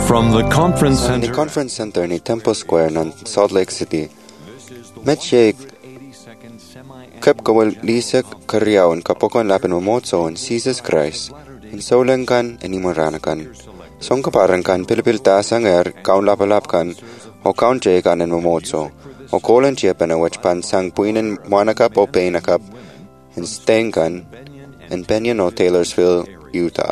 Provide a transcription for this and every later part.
From the conference Sa ni center, Conference Center ni Temple Square ng Salt Lake City, Medjay Kepkawal Lisek Karyawan kapokon lapin momotso on Jesus Christ, in Solenkan and Imoranakan. Song kaparankan pilipiltasang kaun lapalapkan, o kaun jekan and momotso, o kolan chiepan a wachpan sang puinen moanakap o painakap, in Stenkan, and Benyon o Taylorsville, Utah.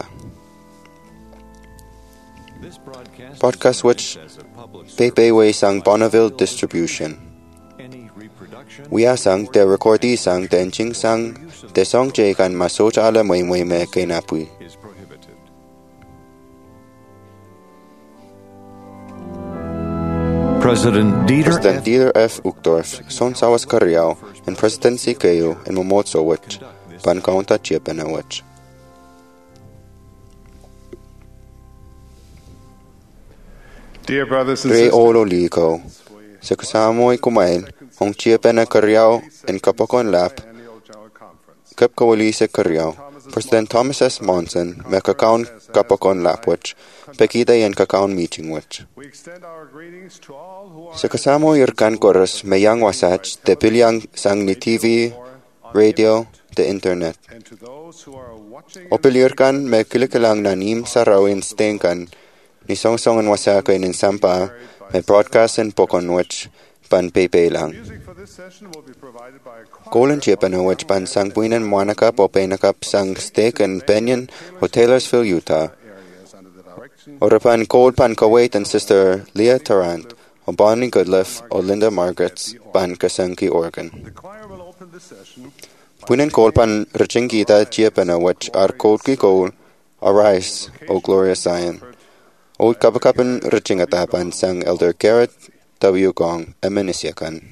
Podcast which Pepe Way sang Bonneville Distribution. We are sang the recordee sang the enching sang the song jekan masocha ala me kainapui. President Dieter F. Uchtdorf, Son Sawas Karyao, and Presidency Kayo and Momotso Wich, Pankaunta Chiepena Wich. Dear brothers and Tre sisters, Olo Liko, Sekusamoy Kumain, Hong Chiepena Karyao, and Kapokon Lap, Kepkawalise Karyao, President Thomas S. Monson, Mekakaun Kapokon Lap Wich, Pekida and Kakaun Meeting Wich. we extend our greetings to all who are Sekasamo Yurkan Koras, Mayang Wasach, the Pilyang Sang ni TV, radio, the internet. and to those who are watching Opilirkan me kilikalang nanim sarawin stenkan, ni songsongan wasaka in Sampa, me broadcast and pokonwich, pan pepe lang. music for this session will be provided by a choir Kolan chipanowich pan sang puinan moanakap o penakap sang steak and penyon o Taylorsville, Utah. areas under the direction Orapan Cold Pan Kuwait and Sister Leah Tarrant, o Bonnie Goodliff, o Linda Margaret's, pan Kasanki, Oregon. the choir will open this session Puinen Kolpan Richingita Chiapana, which are Kodki Kol, Arise, O Glorious Zion. Old Kapakapan Richingatapan sang Elder Garrett W. Gong, Emenisyakan.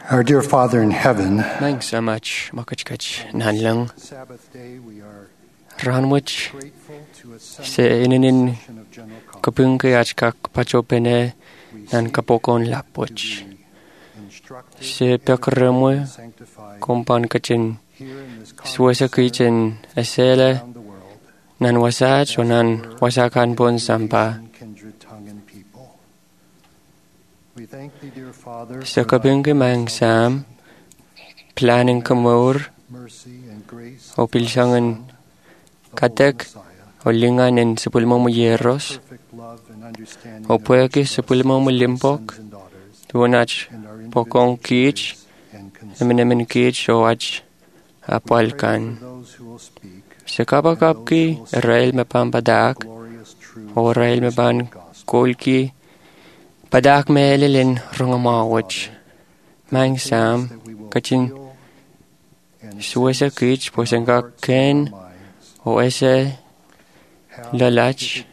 Our dear Father in heaven, Thank so much, makachkach nanlang Sabbath day we are ranwich grateful to se assemble ininin session of General Conference. kapungkayach kak pachopene nan kapokon lapwich Instructed, se pekramwe sanctified kompan kachin here in this suwasa kichin asele around the world, nan wasach o nan wasakan pon sampa kindred tongue and people. We thank thee, dear Father, sa for thy kapungkay mang sam planning kamur mercy and grace o pilsangan the katek Messiah, o linganin sa pulmang muyeros perfect love and understanding o of pueke each sa of us, pulmang sons mulimpok and daughters, tuwanach and our pokong individual kich joys and concerns. emenemen kich o ach We pray apalkan for those who will speak sa kapakapki Israel mapampadak glorious truths o Israel of the mapan gospel. kulki padak meelilin rungamawach mang sam kachin suwasa kich po sangka ken o ese lalach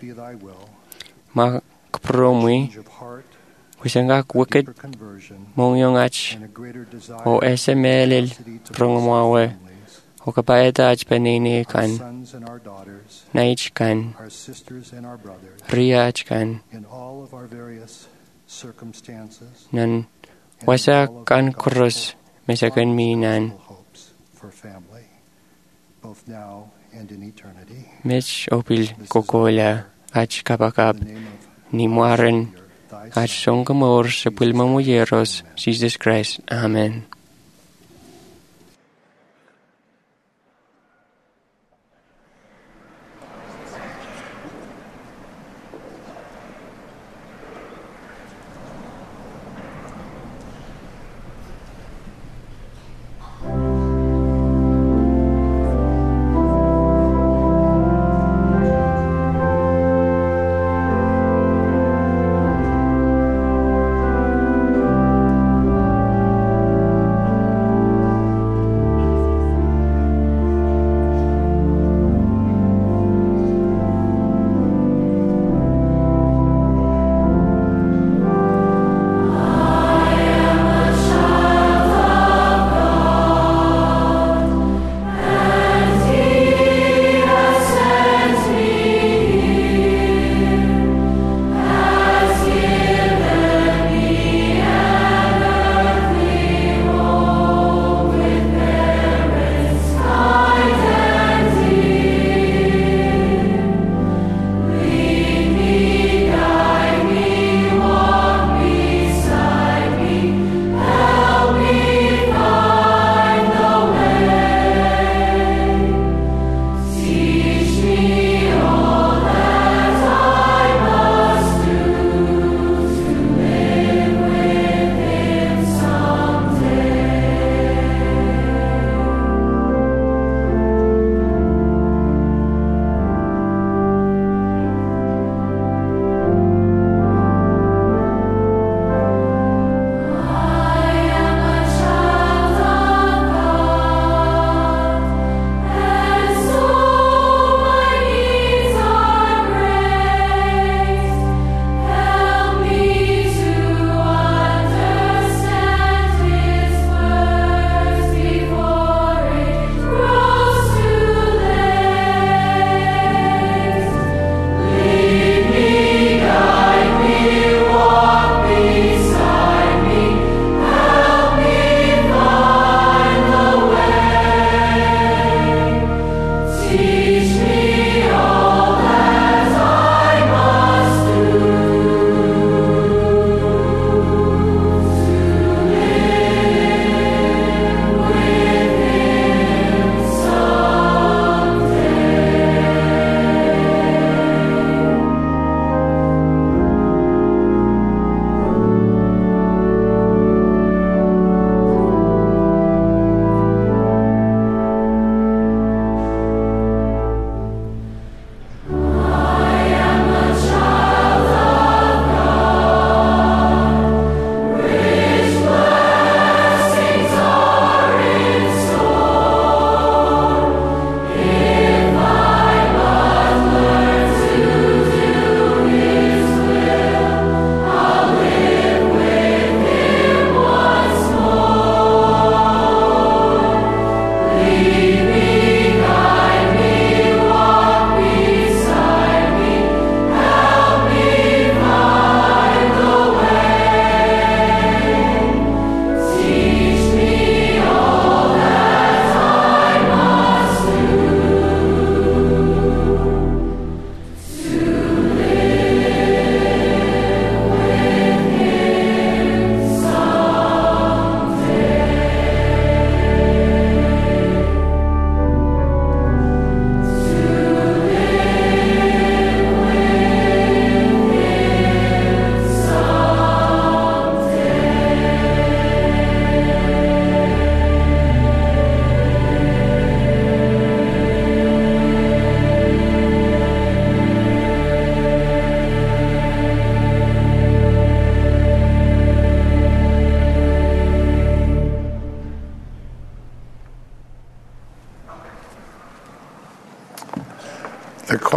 makpromwi po sangka wicked mongyong ach o ese meelil rungamawe o kapayata ach panini kan naich kan our sisters and our brothers ria ach kan in all of our various circumstances nan wasa kan krus mesakan minan hopes for family both now and in eternity. Mitch opil kokola ach kapakap In the name of ni muaren thy ach songkamor sa pulmamuyeros Jesus Christ. Amen.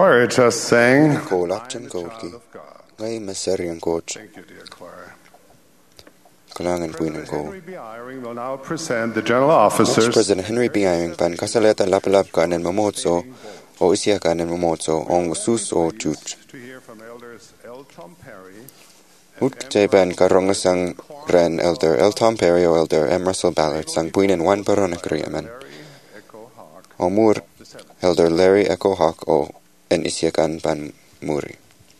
choir just sang, Kolak Chen Kolki. Child of God. Ngay Masarian Coach. Thank you, dear choir. Kalangan Puinan Ko. Henry B. Eyring will now present the general Next, officers President Henry B. Eyring pan kasaleta lapalap kanen mamotso o isya kanen mamotso ong sus o chuch. to hear from elders L. Tom Perry, Ut japan karongasang ren Elder L. Tom Perry o Elder M. Russell Ballard sang puinen wan paronak riaman. Larry Echo Hawk, O mur the seventh. Elder Larry Echo Hawk o en isya kan pan muri.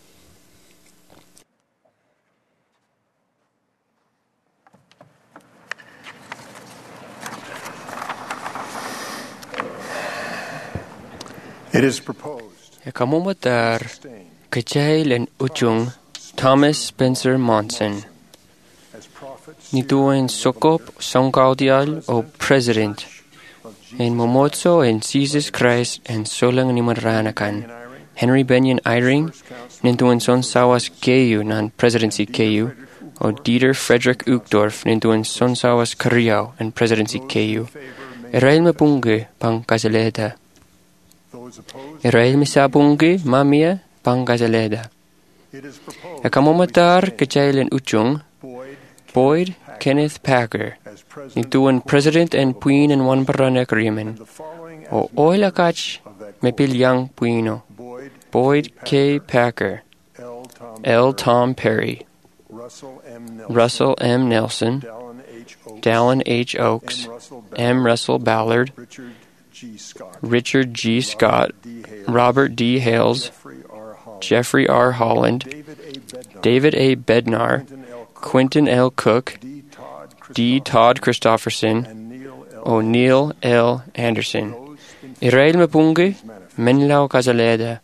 It is proposed, Kamumatar sustained, Kachail and Uchung Thomas Spencer Monson as prophets Nituin Sokop Songkaudial o President en Momotso en Jesus Christ en Solang Nimaranakan Henry Benyon Eyring Nintuin Son Sawas Keyu nan Presidency Keyu o Dieter Frederick Uchtdorf Nintuin Son Sawas Kariao en Presidency Keyu Erail Mapunge pang Kasaleda those opposed. Erail Misabunge Mamia pang Kasaleda It is proposed Ekamomatar Kachail and Uchung Boyd Boyd Kenneth Packer as president Nituan President and Queen in one Paranek Riemen the following o Oilakach Mepilyang Puino Boyd K. Packer L. Tom L. Tom Perry Russell M. Nelson Dallin H. Oaks M. Russell Ballard Richard G. Scott Robert D. Hales Jeffrey R. Holland David A. Bednar Quentin L. Cook D. Todd Christofferson o Neil L. Anderson Israel Mapunge Menlau Casaleda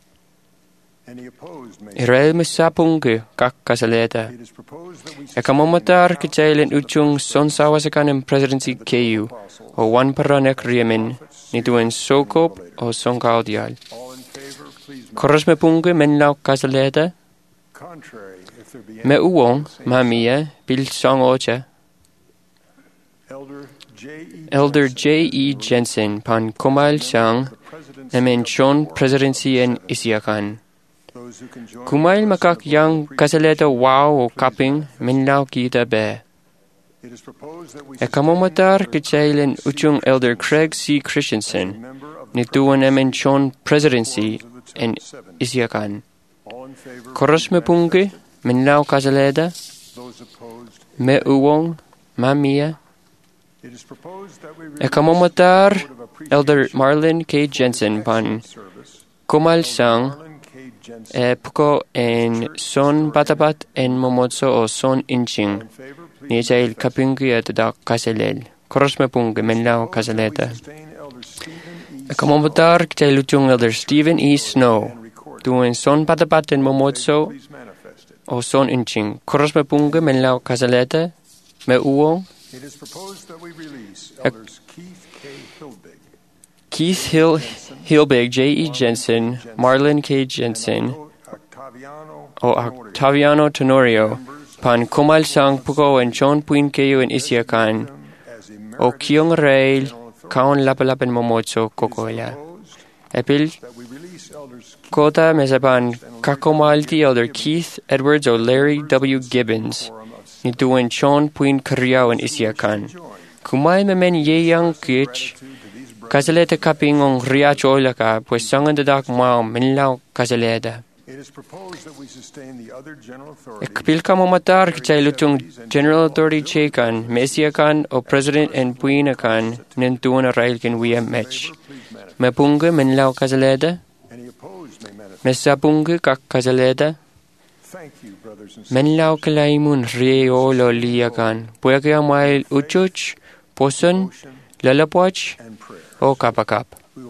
Israel Masapunge Kak Casaleda Ekamomatar Kachailen Uchung Son Sawasakan Presidency KU o Wan Paranek Riemen Nituen Sokop o Songkaudial Koros Mapunge Menlau Casaleda Me Uwong Mamia Bil Song Ocha Elder J.E. Jensen Pan Komal Sang Emen Chon Presidency en Isiakan Kumail Makak Yang Kasaleta Wow o Kaping Minlau Kita Be Ekamomatar Kichailen Uchung Elder Craig C. Christensen Nituan Emen Chon Presidency en Isiakan Koros Mepunge Minlau Kasaleda Me Uwong Mamia Ekamomatar Elder Marlon K. Jensen Pan Kumal Sang Puko en Son Batabat en Momotso o Son Inching Nichail Kapingi at Dak Kaselel Korosmepung Menlao Kaseleta Ekamomatar Kchailuchung Elder Stephen E. Snow Tuin Son Batabat en Momotso o Son Inching Korosmepung Menlao Kaseleta Me Uwong It is proposed that we release elders Keith K. Hilbig, Keith Hilbig, J.E. Jensen, Marlon K. Jensen, o Octaviano Tenorio, Pan Kumal Sang Puko and Chon Puin Keyo and Isiakan, o Kyung Rail, Kaon Lapalapan Momotso Kokoya. Epil Kota Mesaban Kakomalti Elder Keith Edwards o Larry W. Gibbons. Nituan Chon Puin Kariao and Isiakan. Kumay memen yeyang kich. Kasaleta kaping ong riach olaka, pues sangan dadak mao menlao kasaleta. Ekpil ka mamatar kichay lutong General Authority Chekan, Mesiakan o President and Puinakan, nintuan a railkin wia mech. Mepunga menlao kasaleta. Mesapunga kak kasaleta. Menlao kalaimun reo lo liakan. Puya mail uchuch, poson, lalapwach, o kapakap.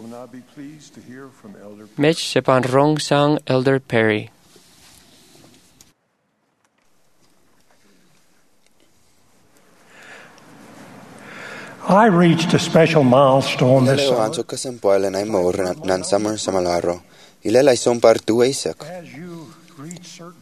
Mech sepan rong sang Elder Perry. I reached a special milestone this Ilelo summer. anso kasampualan ay maur nan summer sa malaro. Ilalay sompar tu Isaac. As you reach certain milestones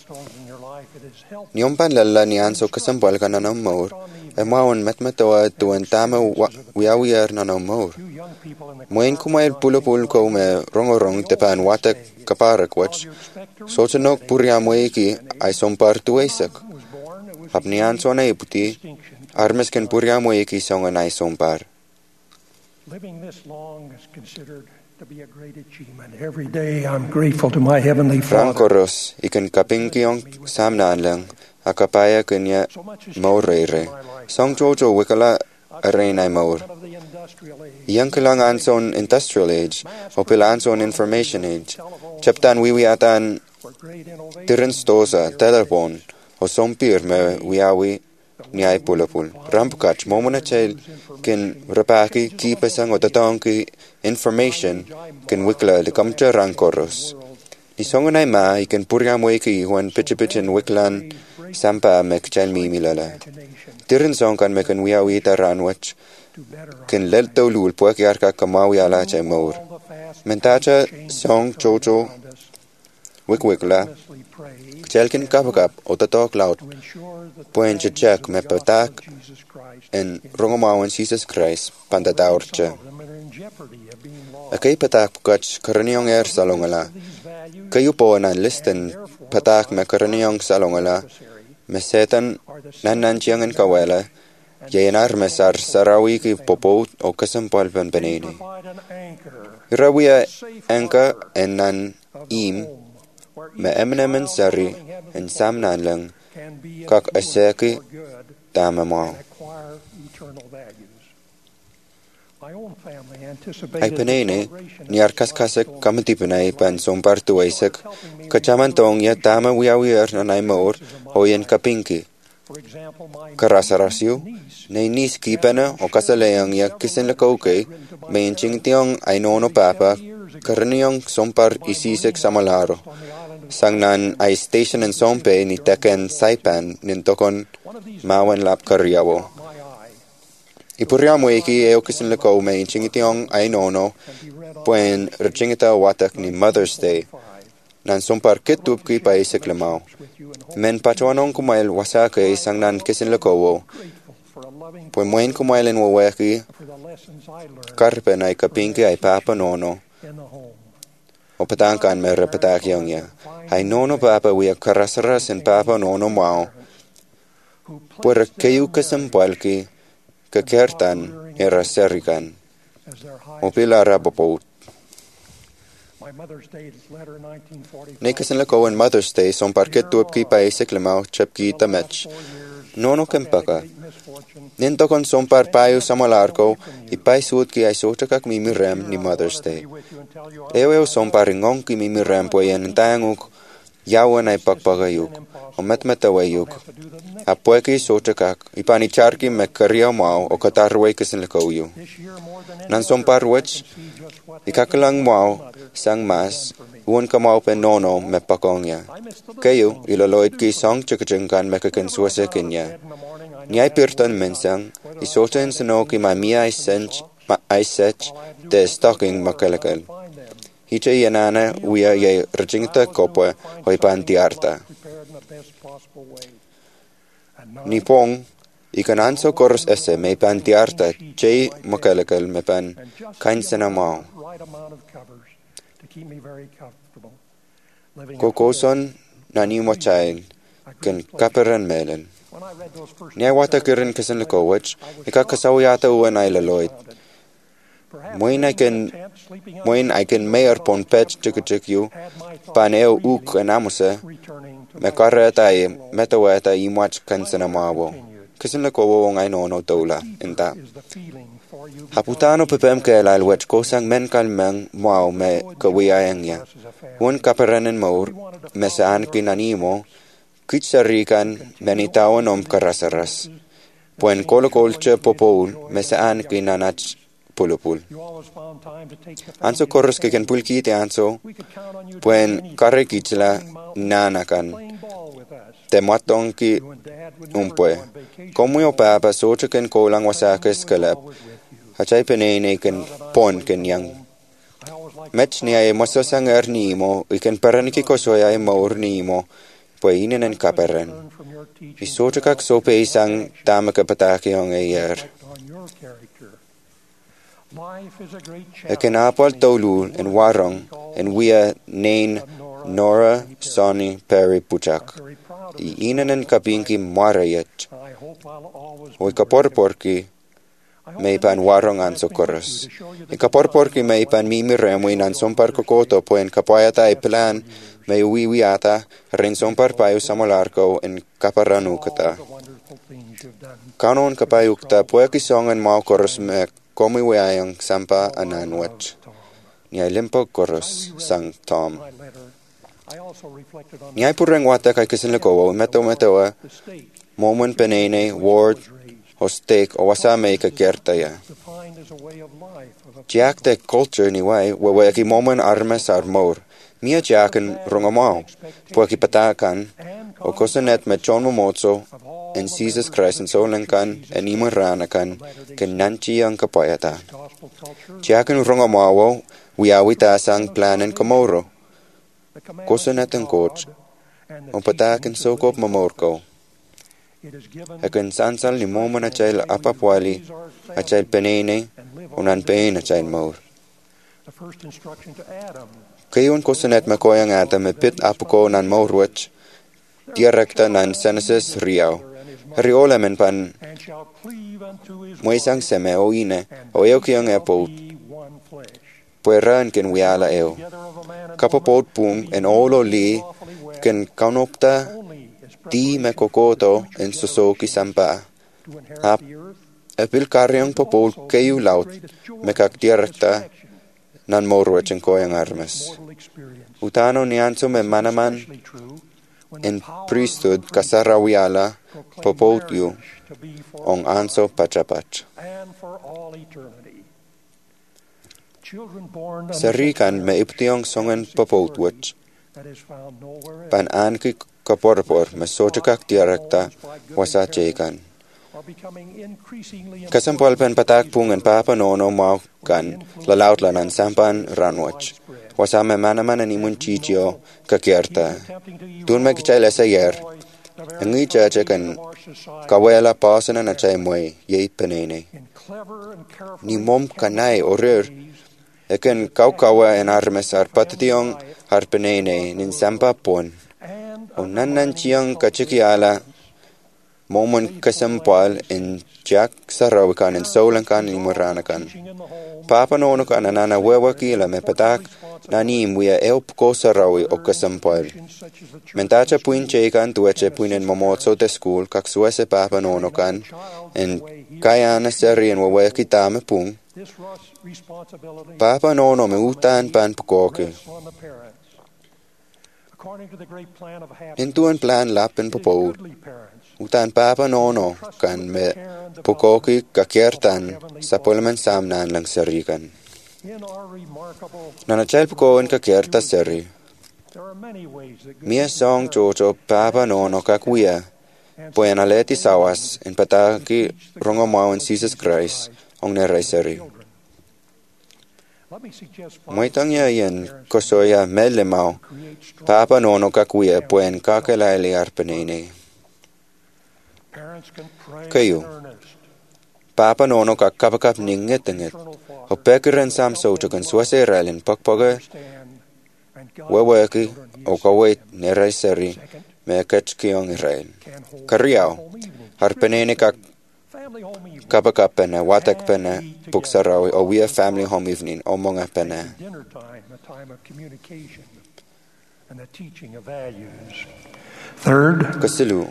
Niompan lalla ni anso kasambal ka nanong maur, maon metmetoa tuan tama wiawier nanong maur. Moin kumail pulapul ko me rongorong tepan watak kaparak wach, sotanok puria moeki ay sompar tuesak. Hapni anso na iputi, armesken puria moeki songan ay sompar. Living this long is considered to be a great achievement. Every day I'm grateful to my Heavenly Father. Rankoros, ikan kapingkiong samnaan lang, akapaya kanya maurere. Song Jojo wikala arenay maur. Yang kailangan son industrial age, o pilaan son information age. Chaptan wiwiatan tirinstosa, telepon, o sompir me wiawi niay pulapul. Rampukach, momona chel, kin rapaki, kipasang o tatongki information, kin wikla likamcha rankoros. Nisonganay ma, ikan puriamoiki, huan pichipichin wiklan, sampa mek chel mimilala. Tirin song kan mekan wiawi taranwach, kin lelto lul puak yarka kamawi ala chay maur. Mentacha song Jojo wikwikla, chelkin kapakap o tatok laut, puen chechak me patak en rongomawan Jesus Christ pandataurcha. Akay patak pukach karaniong salongala, kayo po nan listen patak me karaniong salongala, mesetan nananchiangan kawela, yayanar mesar sarawi ki popot o kasampal panpanini. Irawiya anka en nan im, me emnemen sari en samnan lang, kak aseki tama mo. Ay panene, niar kaskasek kamatipinay pan sompar tuwaisak, kachamantong ya tama wiawier nanay maur o yan kapinki. Karasarasyo, na inis kipana o kasalayang ya kisin lakauke, may inching tiyong ay nono papa, karaniyong sompar isisek sa malaro. Sangnan ay station en sompe ni teken saipan nintokon mawan lap karyawo. Ipuriamo eki eo kisin lako may chingitiong ay nono puen rachingita watak ni Mother's Day. Nan sompar kitup ki pa isik lamaw. Men pachuanong kumail wasake sangnan kisin lako puen muen kumail en waweki karpen ay kapinki ay papa nono. O patangkan me repatakyong ya. Ay nono papa wiya karasaras en papa nono mao. Puera kayu kasampalki kakertan era serikan. O pilara popot. Nekasin lako en Mother's Day son parket tuapki pa isik lamau chapki tamech. Nono kempaka. Nintokon son par payo samalarko ipay suot ki ay sotakak mimirem ni Mother's Day. Eo son paringong ki mimirem po yan tayanguk yawan ay pakpagayuk o metmetawayuk. Apueki sotakak ipanicharki mekkaryaw mao o katarway kasin lakauyo. Nan son parwech ikakalang mao sang mas uwan kamao pen nono mepakongya. Kayo iloloid ki song chakachangkan mekakansuasa kanya. Niay pirtan mensang isoten sano ki mamia ay sech de stocking makalakal. Hicha yanana uya yay rachingta kopwa hoy pantiarta. Nipong ikananso koros ese may pantiarta chay makalakal me pan kainsana mao. Kokoson nani mochail ken kaperan melen. Niya wata kirin kasan lakowach ikakasawiyata uwan ay laloid. Moin I can mayor pon pet chikachikyu paneo uk anamuse mekareta ay metaweta imwach kansana mawo. Kasan lakowo wong ay nono tola inta. Haputano pepem ke lalwech kosang men kalmang mau me kawiyayang niya. Un kaperanen maur mesaan kinanimo kitsarikan menitawan karasaras. Puen kolokolche popol mesaan kinanach pulupul. Anso koros ke ken pulkite anso puen karekitsla nanakan. Tematong ki umpue. Komuyo papa socho ken kolang wasakes kalap. Hachay penene ken pon ken yang. Mech ni ay masasangar nimo iken paraniki kosoy ay maur nimo puainen kaperen. Isotakak sope isang tama kapatakiong ayer. Ekenapal tolu en warong en wia nain Nora Sonny Perry Puchak. Iinanen kapinki marayat. Oi kaporporki meipan warong an socorros. Kaporporki meipan mimiremuin an sompar kokoto poen kapayata e plan mei wiwiata rin sompar payu samolarko en kaparanukata. Kanon kapayukta poeki songan mau koros me komiweayang sampa ananwat. Niai limpo koros sang Tom. Niai pureng wata kai kisinlekowo metoa momon penene ward o steak o wasa meika kertaya. Jack de culture ni wai wawaki momon armes armor. Mia jacken rongomau. Poeki patakan o kosanet met John Momotso en Jesus Christ en solenkan en imoranakan ken nanchi ang kapayata. Jacken rongomau wiawita sang planen komoro. Kosanet en coach o patakan sokop mamorko. Ekan sansal ni momon achail apapwali achail penene unan pen achail maur. Kayon kosanet makoyang ata me pit apuko nan maurwach direkta nan Genesis riau. Riola men pan moisang seme o ine o eo kiyang epot pueran ken wiala eo. Kapapot pung en olo li ken kaunopta di me kokoto en sosoki sampa. Hap epil karyang popol kayu laut me kak direkta nan maurwach en koyang armes. Utano nianso me manaman en priesthood kasarawiala popotyu ong anso pachapach. Sarikan me iptiong songen popotwach. Pan anki kaporpor me sochakak direkta wasachekan. Kasampol pen patak pungan papa nono mau kan lalautlanan sampan ranwach. Wasame manaman animun chichio kakierta. Tun me kichai yer. Ngi chache kan kawela pasana na chay moy yei penene. Ni mom kanai orir. Eken kaukawa en armes arpationg arpenene nin sampa pon. O nanan chiang kachikiala momon kasampal en Jack sarawikan en solankan ni moranakan. Papa nono kan anana wewakila me patak nanim wia elp ko sarawi o kasampal. Mentacha puin chekan tueche puinen momotso de school kak suese papa nono kan en kayana serien wawakitame pung. Papa nono me utan pan pukoke. Intuan plan lapen popou. Utan papa nono kan me pukoki kakiertan sa polman samnan lang sarikan. Nanachal pukoon kakierta sari. Mia song chocho papa nono kakuya. Puyan aleti sawas en pataki rongomao en Jesus Christ ong neray sari. Moitang yayan kosoya melemao papa nono kakuya puyan kakalaili arpenene. Kayo papa nono kakapakap ninget o pekiren samso kan suase ralin pakpaga wawaki o kawait neray sari me kachkiyong Israel. Kariao arpenene kak kapakapena watakpena puksarawi o we a family home evening o mga pena. Third, Kasilu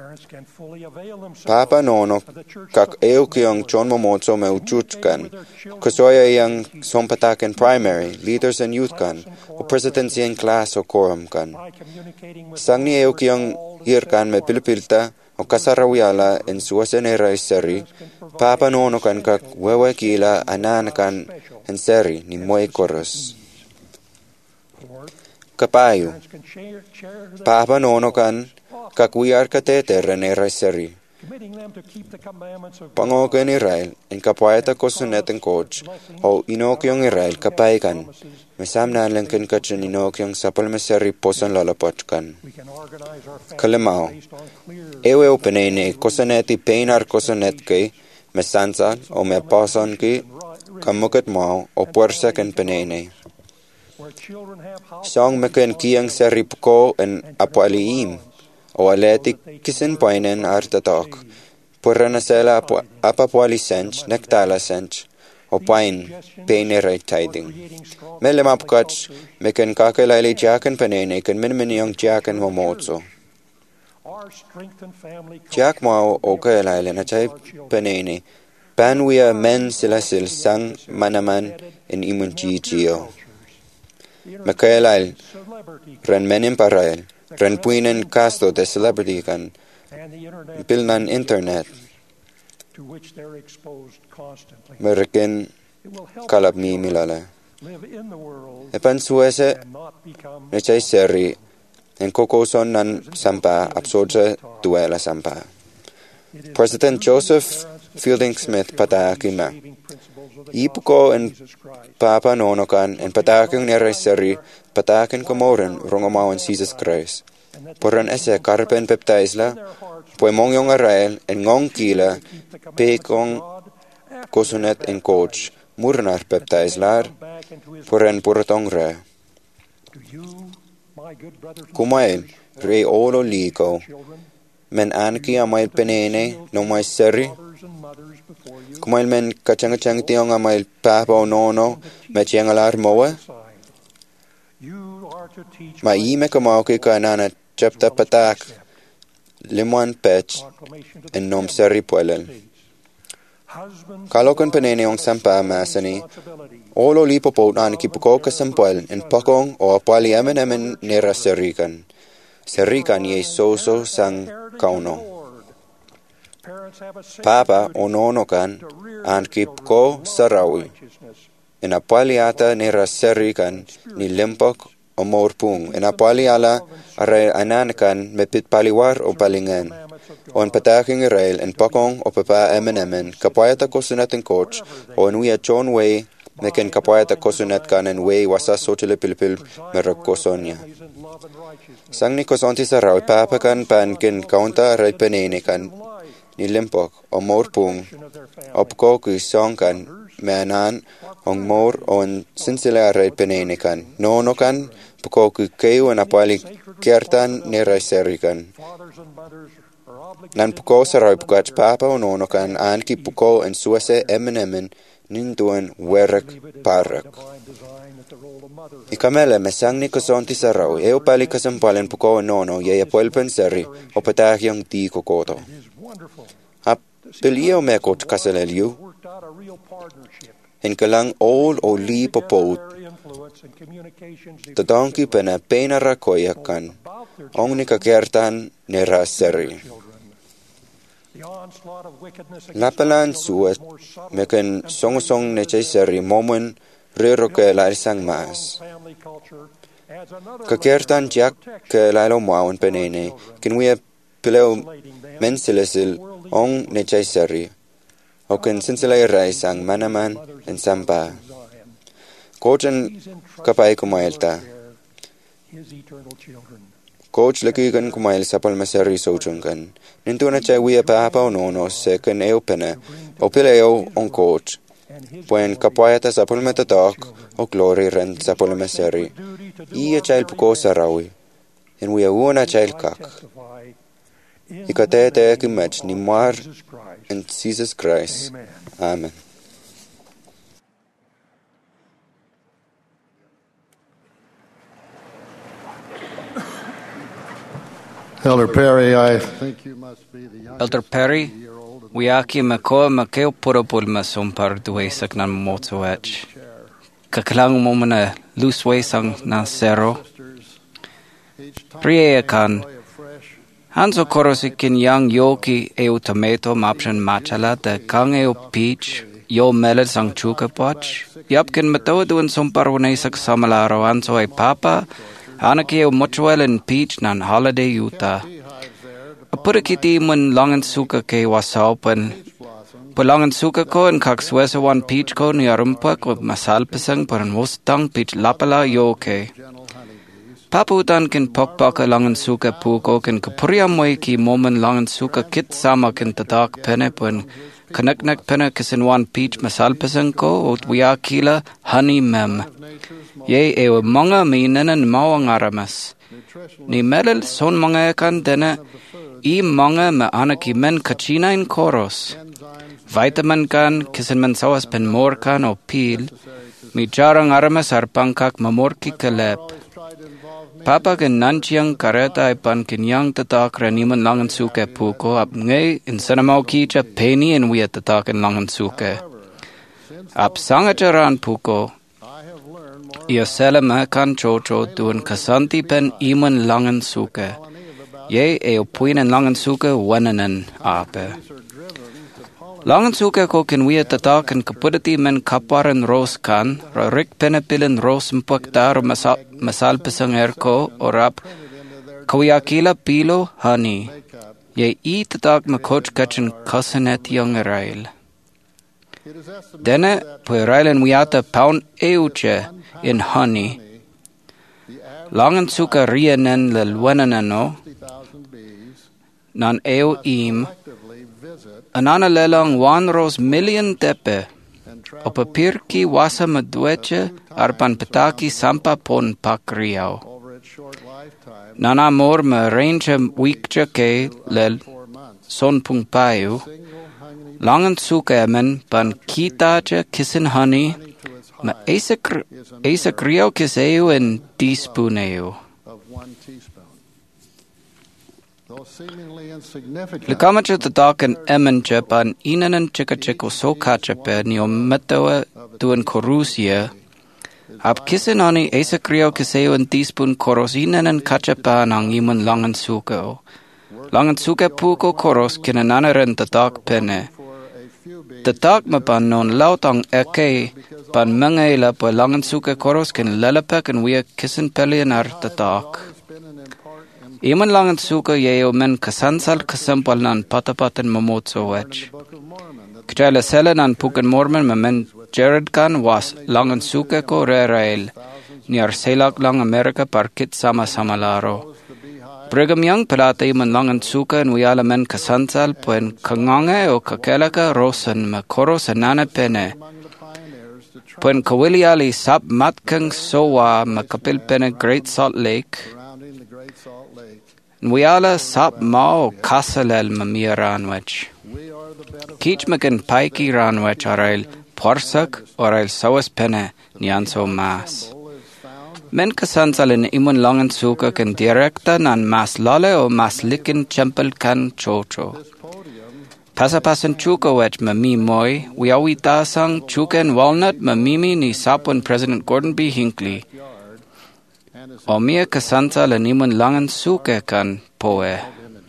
papa nono kak eukiyong John Momotso me uchuchkan kasoya yang sompataken primary leaders and youth kan o presidency in class o quorum kan sangni eukiyong irkan me pilipilta o kasarawiala en suasenera seri papa nono kan kak wewekila ananakan en seri ni moy koros kapayo papa nono kan kak wiar kateter en era seri Pangogan Israel in kapayata kosunet en coach o inokyong Israel kapaykan mesamna lenken kachin inokyong sapal meseri posan lalapachkan kalimao ewe openene kosaneti peinar kosanet kay mesansa o me pasan ki kamukat mao o puersaken penene song meken kiyang seri puko en apaliim o aletik kisin painen artatak purana sela apapuali sench nektala sench o pain peinere tiding melem apkach meken kakelaili jaken penene ken minminiong jaken momotso jak mao o kelaili na chay penene panwia men silasil sang manaman in imunchichio mekelail ren menim parail ren puinen casto de celebrity kan pilnan internet meriken kalap mi milala epan suese nechay seri en kokoson nan sampa absorge duela sampa President Joseph Fielding Smith patakima ipuko en papa nonokan en pataking nere seri patakin komoren rongomao en Jesus Christ poran ese karpen peptaisla pue mongyong Israel en ngong kila pekong kosunet en coach murnar peptaislar poran purotong re kumail re olo liko men anki amail penene no mai seri kumail men kachang tiong amail papa o nono me chengalar moa ma ime kamauki ka nana chapta patak limuan pech en nom seri puelel kalokan penene ong sampa masani olo lipo poutan ki puko ka sampuel en pakong o apali emen nera serikan ye soso sang kauno papa o nono kan an ki puko sarawi en apali ata nera serikan ni limpok o morpung en apali ala are ananakan me pit paliwar o palingen on pataking Israel en pakong o papa emen kapayata kosunet en coach o en uya John Way meken kapayata kosunet kan en Way wasa sotile pilpil merak kosonya sang ni kosonti saraw papa kan pan ken kaunta ray penene kan ni limpok o morpung o pko ki song kan meanan ong mor on sinsila ray penene kan nono kan pko ki keu en apali kertan ne ray serikan nan puko sarai pukach papa o nono kan anki puko en suese emen ninduen werak parak ikamele mesang ni kosonti sarau eo pali kasampalen puko nono ye puelpen seri o patakyang ti kokoto ap pilio mekot kaseleliu en kalang all o li popot tadonki pena pena rakoyakan ong ni kakertan nera seri lapalan suet meken song nechay seri momon rero ke laisang mas kakertan jak ke lailo maun penene kinwia pileo menselesil ong nechay seri o ken sinselay raisang manaman en sampa kochen kapay kumailta coach lagi kan kumail sapal maseri sochungan nintu na chay wia papa o nono se kan eo pena o pileo on coach puen kapayata sapal metatak o glory ren sapal maseri iya chay puko sarawi en wia uona chay kak ikatete kimach ni mar en Jesus Christ amen. Elder Perry, I think you must be the youngest. Elder Perry, wiaki makoa makeo poropulma sompar duesak nan motoach. Kaklang momana loose sang nan sero. Riekan. Hanso korosikin yang yoki eu tomato mapshan machala de kang eu peach yo meled sang chuka poch. Yapkin matoduan sompar unesak samalaro anso e papa. Anaki eu mochwell in peach nan holiday Utah. A kapurikiti mun langan suka ke wasapan. Pulangan suka ko en kak swesawan peach ko ni arumpa ko masal pesang paran mustang peach lapala yo ke. Paputan kin pokpaka langan suka puko kin kapuria moy ki momen langan suka kit sama kin tatak pene pun kanak pene kisinwan peach masal pesang ko ut wiyakila honey mem. Ye ewa mga minanan mawang aramas. Ni melel son mga kan dena I mga maanaki men kachina in koros. Vitamin kan kisin men sawas pen mor kan o pil. Mi jarang aramas arpangkak mamorki kalep. Papa ken nanchiang kareta ipan kinyang tatak raniman langan suke puko ap ngay insanamaw kicha peni en wia tatak en langan suke. Ap sangacharan puko. Ia sela makan chocho tuan kasanti pen iman langan suke. Ye eo puin en langan suke wananan ape. Langan suke ko kin wia tatak en kapudati men kaparan ros kan, rik penepilin ros mpak dar masal pesang erko orap kawiyakila pilo hani. Ye I tatak makoch kachin kasanet yung rail. Dene puirailen wiata paun euche in honey. Langan suka rianen lelwananano nan eo im anana lelang 1 million tepe o papirki wasa madweche arpan petaki sampa pon pakriao. Nana mor me range wikche ke lel son pung payu langan suka men pan kitache kisin honey ma esak riao kiseu en teaspooneo. Likamacha tatakan emenche pan inanan chikachiko sokachape ni ometawa tuan korusia. Ap kisin ani esak riao kiseu en teaspoon koros inanan kachapan ang iman langan suka. Langan suka puko koros kinananaran tatak pene. Tatak mapan non lautang eke pan mangela pa langan suka koros kin lalapek en wia kisin pelianar tatak. Iman langan suka yeo men kasansal kasampal nan patapatan mamotso wech. Kjala sela nan pukan morman men Jared kan was langan suka ko rerail. Niar selak lang Amerika parkit sama-sama laro. Brigham Young pelata iman langan suka en wiala men kasansal puen kangange o kakelaka rosan ma koros anana pene. Puen kawiliali sap matkang sowa ma kapil pene Great Salt Lake. Wiala sap mao kasalel mamia ranwech. Kich makin paiki ranwech arail porsak orail sawas pene nianso mas. Men kasansal in imun langan suka kan direkta nan mas lale o mas likin chempel kan chocho. Pasapasan chuka wech mami moy, wiawi tasang chuka and walnut mamimi ni sapon President Gordon B. Hinckley. O mia kasansal in imun langan suka kan poe.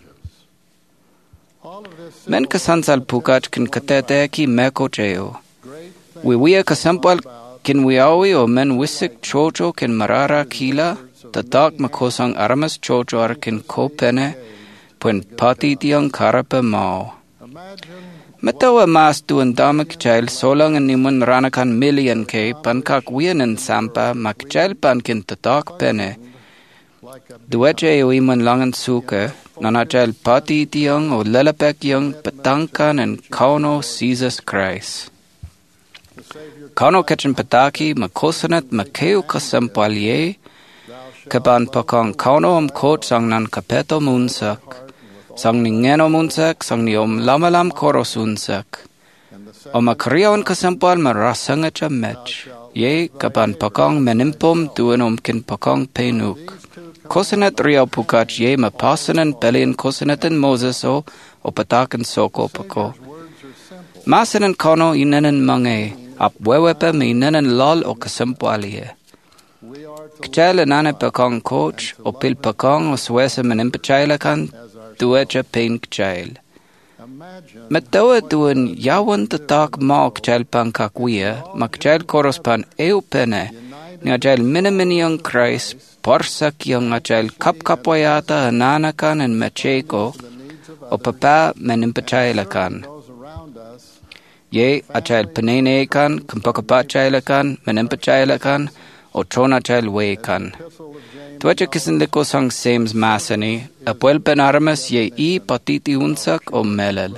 Men kasansal pukach kan kateteki meko cheo. Wiwia kasampal kin wiawi o men wisik chocho kin marara kila, tatak makosang aramas chocho ar kin kopene, puen pati tiang karapa mao. Metawa mas tuan damak chail solang animun ranakan million ke pankak wianan sampa mak chail pan kin tatak pene. Dueche o iman langan suka, nana chail pati tiang o lalapek yang petangkan and kauno Jesus Christ. Kauno kachin pataki makosanat makeu kasampalye kaban pakang kauno kot sang nan kapeto munsak sang ni ngeno munsak sang ni lamalam korosunsak o makriawan kasampal marasanga chamech ye kaban pakang menimpom tuan kin pakang penuk kosanat riau pukach ye mapasanan pelin kosanatan Moses o patakan soko pako masanan kauno inanan mange ap wewepe minanan lal o kasampaliye. Kchela nane pakang coach o pil pakang o swesa manimpachayla kan duecha pain kchayl. Metawa tuan yawan tatak mao kchayl pan kakwiya, makchayl koros pan eupene, nga chayl miniminiang Christ, parsak yung nga chayl kapkapwayata hananakan and macheko, o papa menimpachayla kan. Ye achayl penene kan, kumpakapachayla kan, menimpachayla kan, o trona chayl way kan. Tuacha kisinliko sang seems masani, apuel penarmas ye patiti unsak o melel.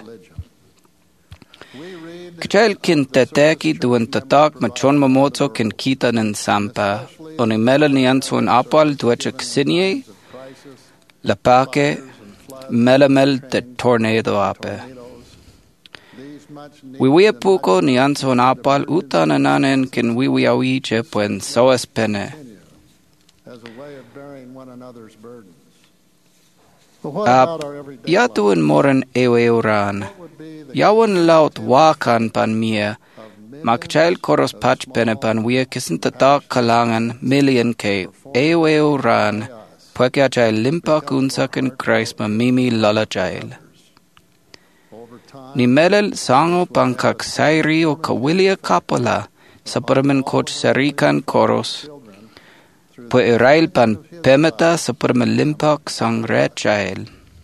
Kachayl kin teteki duan tatak machon mamozo kin kita nin sampa, oni melel niyan suan apal tuacha kisinye, lapake, melamel de tornado ape. Wiwia puko niyan suan apal utan ananen kin wiwiawiche puen soas pene. Yatuan moran eweuran. Yawan laut wakan pan mia. Makachayl koros patch pene pan wia kisintatak kalangan million ke eweuran. Puekya chayl limpa kunsakin Christ ma mimi lala chayl. Ni melel sango pangkak sairi o kawilia kapala sa paraman coach sarikan koros. Pue irail pan pemeta sa paraman limpak sang red chayl.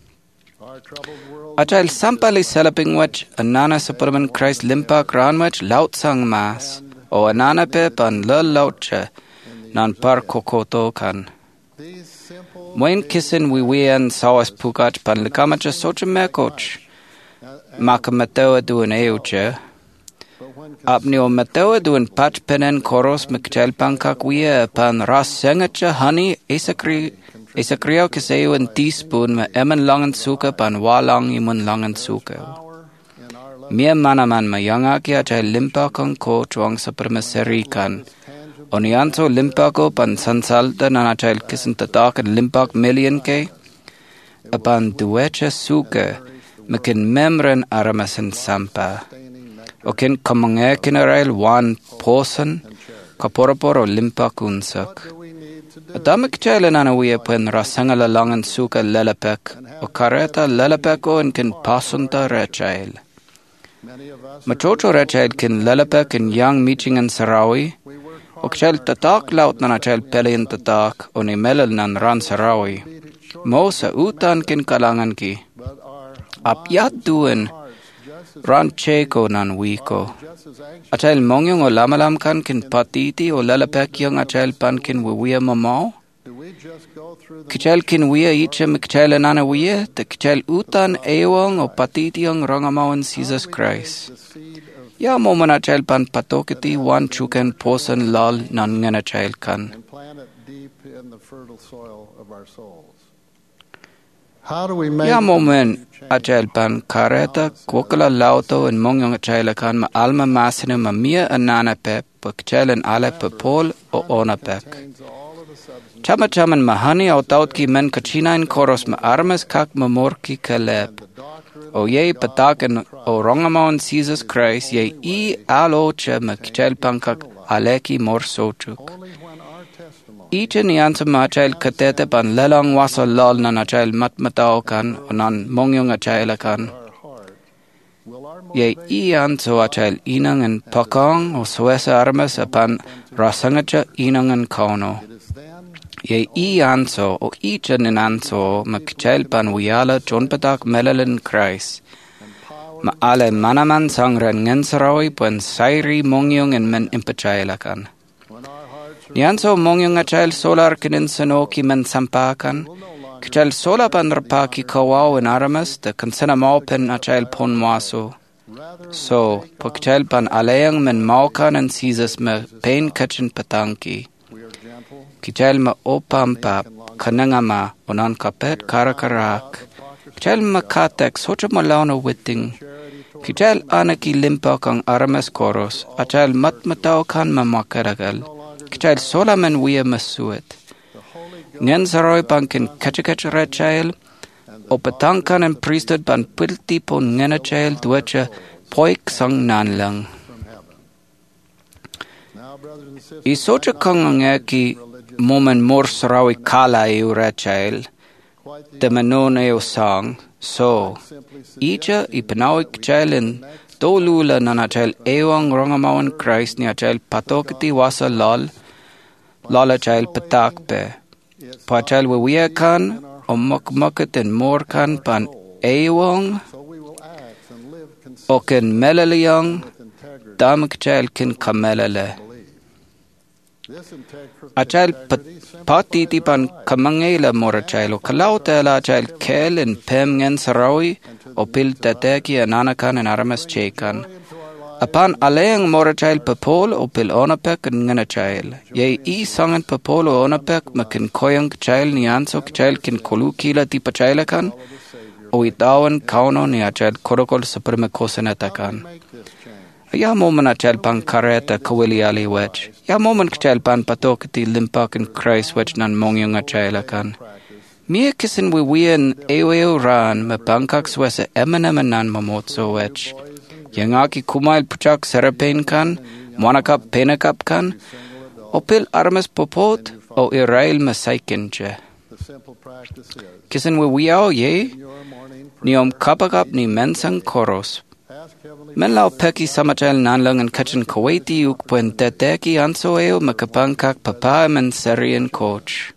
Achayl sampali salaping wach anana sa paraman Christ limpak ranwach laut sang mas o anana pe pan lal lautcha nan par kokoto kan. Moin kisin wiwian sawas pukach pan likamacha socha mekoch. Maka matewa duan eucha. Apni o matewa duan patch penen koros mikchel pankak wia pan ras sengacha honey esakriyaw kisayo an teaspoon ma eman langan suka pan walang imun langan suka. Mia manaman mayanga kya chay limpa kong ko chuang sa permaserikan. Onianso limpa ko pan sansalta na chay kisin tatakan limpak million ke. Apan duwecha suka makin memran aramasan sampa. Okin kamange kinarail wan posan kaporaporo limpa kunsak. Adamik chayla nanawiya puen rasangala langan suka lalapek o kareta lalapek o kin pasunta rechayl. Machocho rechayl kin lalapek in yang Michingan Sarawi o kchayl tatak laut na chayl pelian tatak o ni melal nan ran Sarawi. Mo sa utan kin kalangan ki. Apyat duan ran cheko nan wiko. Achayl mongyong o lamalam kan kin patiti o lalapek yung achayl pan kin wiwiya mamao. Kichayl kin wiya icha mikchayl anana wiya te kichayl utan ewang o patiti yung rangamawan Jesus Christ. Ya moman achayl pan patokiti wan chuken posan lal nan ngana achayl kan. Ya momen achayl pan kareta kwokala lauto en mongyong achayl kan ma alma masine ma mia anana pep pakchayl en ale pepol o ona pek. Chama-chaman mahani au taut ki men kachina in koros ma armes kak mamorki kaleb. O ye pataken o rongamaon Jesus Christ ye I alocha ma kichayl pan kak aleki mor sochuk. Icha niyansa ma achayl katete pan lelang wasa lal nan achayl matmatao kan o nan mongyong achayl kan. Ye iyanso achayl inangan pakang o suesa armas apan rasangacha inangan kauno. Ye iyanso o icha ninanso ma kichayl pan wiyala chonpatak melalin Christ. Ma ale manaman sangran ngensarawi pan sairi mongyong en men impachayla kan. Nianso mongyong achayl solar kinin sano ki men sampakan. Kichayl sola pan rapaki kawaw in aramas de kansana mao pen achayl pon maso. So, po kichayl pan alayang men maukan en sizas me pain kachin patanki. Kichayl ma opampap kanangama onan kapet karakarak. Kichayl ma katek socha malano witting. Kichayl anaki limpa kang aramas koros. Achayl matmataw kan mamakaragal. Kichayl sola men wiya masuet. Ngen saroy pankin kachakach rechayl. O patangkan en priesthood pan pilti pon ngena chayl duecha poik sang nanlang. Isocha kang angeki momen mor sarawi kala eu rechayl. De manon eu sang. So, icha ipanawik chaylin tolula nana chayl ewang rongamawan Christ ni achayl patokiti wasa lala chayl patak pe. Pa chayl wawiya kan o mokmoket en mor kan pan eeuwong, so we will act and live o kin meleliang, with integrity. dam kjel kin kamelele. This integrity Achal pati tipan kamangela mora chalo kalautela chal kel in pem ngen sarawi o pil tateki ananakan and aramas chekan. Upon alayang mora chal papol o pil onapek and ngana chal. Ye sangan papol o onapek makin koyang chal ni anso chal kin kolu kila tipa chalakan o itawan kauno ni achal korokol supreme kosanatakan. Ya moment achal pan kareta kawili ali wech. Ya moment achal pan patokati limpak in Christ wech nan mongyong achalakan. Mie kisin wiwien eweo ran me pankak swese eminem nan mamotso wech. Yangaki kumail puchak serapain kan, monakap penakap kan, opil armas popot o irail masaikinche. Kisin wiwiao ye, niom kapakap ni mensang koros. Men lau peki samachal nanlang and kachin Kuwaiti uk puen teteki anso eo makapankak papa men serian coach.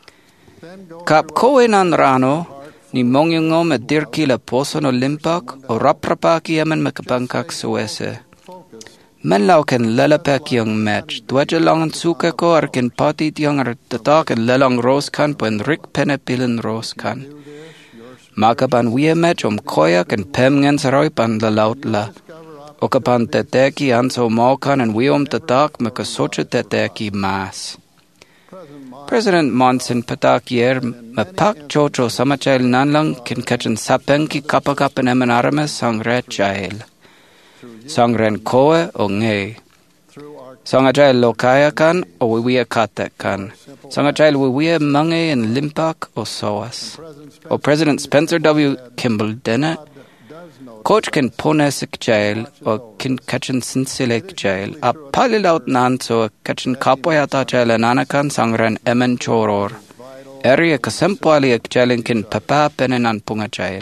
Kap koe nan rano, ni mongyongom at dirkila poson o limpak o raprapaki emen makapankak suese. Men lau ken lelapek yung match, dweja langan suka ko ar ken patit yung ar tatak en lelang roskan puen rik penepilin roskan. Makapan wia match koya ken pem ngen saroy pan lalaut la. Okapan teteki anso maukan en wiom tatak makasocha teteki mas. President Monson patak yer mapak chocho samachal nanlang kin kachin sapenki kapakapan emen aramas sangre chail. Sangren koe o nge. Sangajail lokaya kan o wiwia katek kan. Sangajail wiwia mange en limpak o soas. O President Spencer W. Kimball dena coach kin ponesik jail o kin kachin sinsilek jail. A palilaut nanso kachin kapoyata jail ananakan sangren emen choror. Area kasempwali ek jailin kin papa penenan punga jail.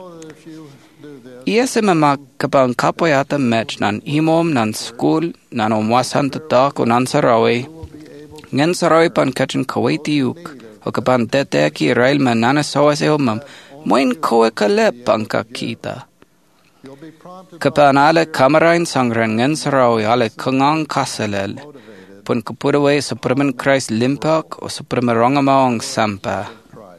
Iesema kapang kapoyata match nan imom nan school nan omwasan tatak o nan sarawi. Ngen sarawi pan kachin Kuwaiti uk o kapan teteki rail man nana sawase omam moin koe kalep ang kakita. Kapan ale kamerain sangren ngen sarawi ale kungang kasalel pun kapudaway sa Supreme Christ limpak o Supreme rongamawang sampa.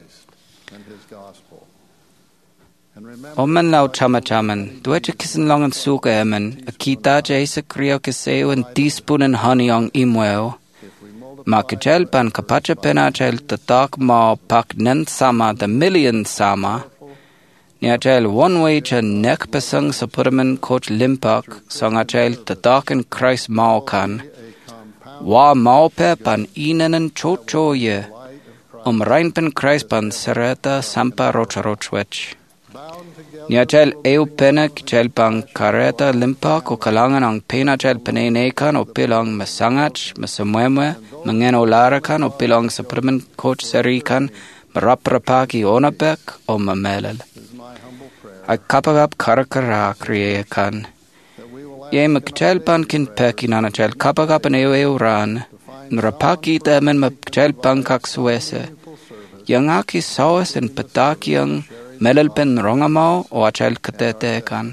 Omen lau chama-chaman, duwecha kisin langan suka emen, akita jaisa kriyo kiseo en teaspoon en honey ang imweo. Makajel pan kapacha penajel tatak mao pak nen sama the million sama. Niajel one way cha nek pasang sa puraman coach limpak, sangajel tatak en Christ mao kan. Wa mao pe pan inanen chocho ye, rein pan Christ pan sereta sampa rocharochwech. Niajel eu pena kichel pang kareta limpak o kalangan ang pena chel penenekan o pilang masangach, masamwemwe, mangeno larakan o pilang sa permanent coach serikan, maraprapaki onapek o mamelel. Ay kapagap karakara kriyekan. Ye makchel pan kin peki nanachel kapagap an eu ran, nrapaki temen makchel pang kaksuese. Yangaki sawas en patakiang melel pen rongamao o achal katete kan.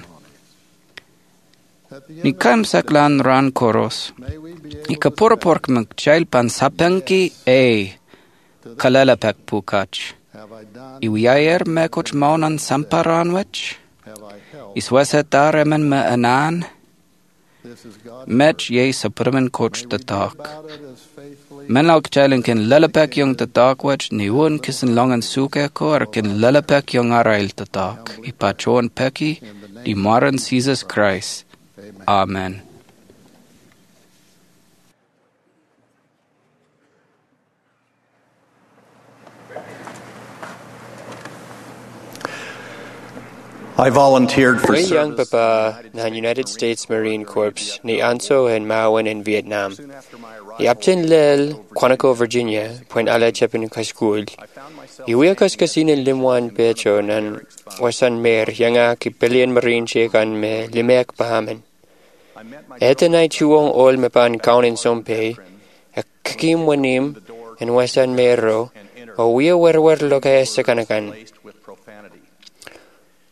Ni kam saklan ran koros. Ni kapura pork magchail pan sapenki kalala pek pukach. Iwiayer mekoch maunan samparanwech. Iswesetar emen me anan. Mech ye supreme coach tatak. Men lau kchalin kin lalapek yung tatakwach ni uon kisin longan suke ko ar kin lalapek yung arail tatak. Ipachoan peki di maran Jesus Christ. Amen. I volunteered for When young service papa ng United States Marine Corps ni Anso and Mawan in Vietnam. Iapchen lel Quantico, Virginia, point ala chapin ka school. Iwiakas kasi ng limwan pecho nan wasan mer yanga kipilian marine chekan me limek pahamen. Ete na chuong ol me pan kaunin sompe, kakim wanim and wasan mero, o wia werwer lokaya sa kanakan.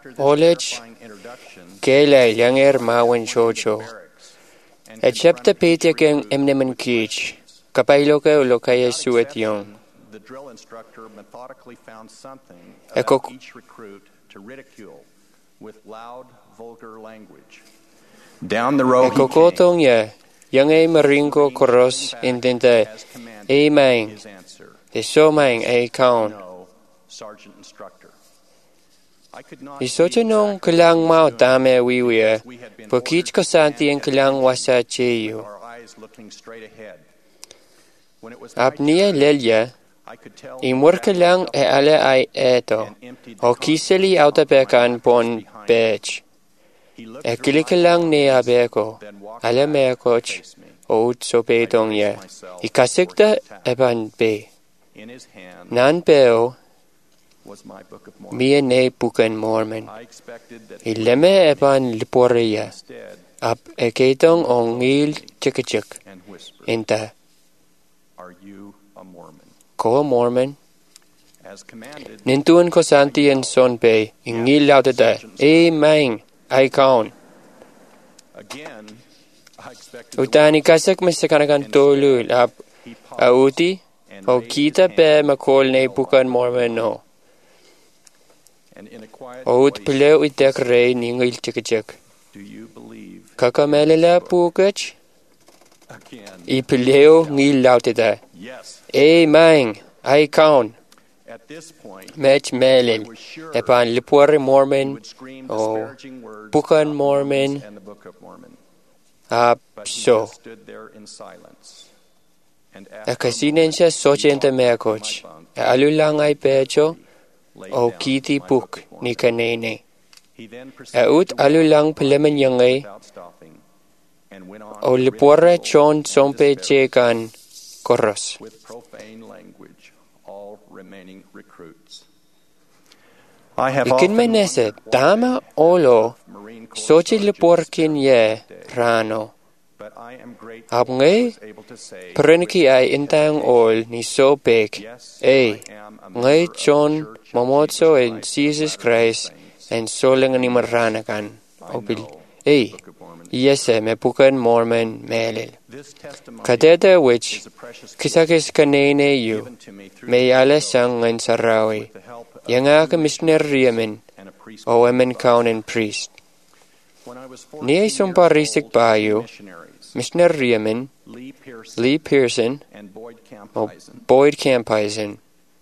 Olech Kele Yanger Mawen Chocho. A chapter Peter Gang Emnemen Keach. Kapailoka Lokaya Suetion. The drill instructor methodically found something Eko- about each recruit to ridicule with loud, vulgar language. Down the road he came, Kokotong ya. Yang ay maringo koros intenta as commanded, ay maing. his answer, The so maing ay kaon. no, Sergeant Instructor. I could not Isocho see nong exactly kalang what he mao was doing, tame wiwia. because we had been Pokich ordered ko to stand santi ang at the kalang door wasa with cheyo. our eyes looking straight ahead. When it was my Apnia turn, lelya. I could tell Imur exactly kalang what e ale ay eto. O kiseli autapekan pon bech. he looked E through my kilikalang ni eyes, abeko. then walked Ale back mekoch. to face me. O utsopetong ya. Ikasikta eban be. In his hand Nan peo. was my Book of Mormon. Mia ne bukan Mormon. I expected that he Ileme eban liporeya. instead Ap eketong ongil chikachik. and whispered, Inta. "Are you a Mormon?" Ko Mormon. As commanded, Nintuan ko santi en son pe. Ingil lautata. E maing. Ay kaon. again, I expected the Utani kasak masakanakan tolu. Ap he paused auti. and O raised kita his pe hand makol to ne the bukan light. Mormon no. And in a quiet O ut voice, pileu itek rei ningil chikachik. "Do you believe?" Kakamelela pukach. Again, I pileu ngil lautata. yes. E maing. Ay kaon. At this point, Mech I melil. was sure Epan lipore he Mormon. would scream Oh, disparaging words Bukan about Mormon. Mormons and the Book of Mormon. Ap But he so. just stood there in silence. And after a Akasinen siya moment, he sochente walked back to mekoch. my bunk, Alulang ay pecho. laid O down kiti my puk Book of ni Mormon. kanene. He then proceeded Ut to walk alulang for palaman days yangay. without stopping, and went on O to lipore ridicule chon and sompe disparage chekan koros. with profane language all remaining recruits. I have Ikin often menese wondered why tama olo. Marine Corps Sochi sergeants liporkin ye that day, rano. but I am grateful Ap I ngay was able to say prenki ay with intang hesitation, ol ni sopek. yes, Ay, I am a ngay member of the chon Church of momotso Jesus en Christ of Jesus Latter-day Christ Saints. en solang ni maranakan. I O bil. know Ay, the Book of Mormon is yese me bukan Mormon melil. This testimony Kadeta which is a precious gift kisakis kanene you. given to me through May the Holy ala Ghost sangan sarawi. with the help of Yanga ka two missionary yamin. and a priest. O emen kaunen priest. When I was 14 Ni ay years sumpa old, risik two bayo. missionaries, Missionary yamin. Lee Pearson. and Boyd O Camphison Boyd Camphison.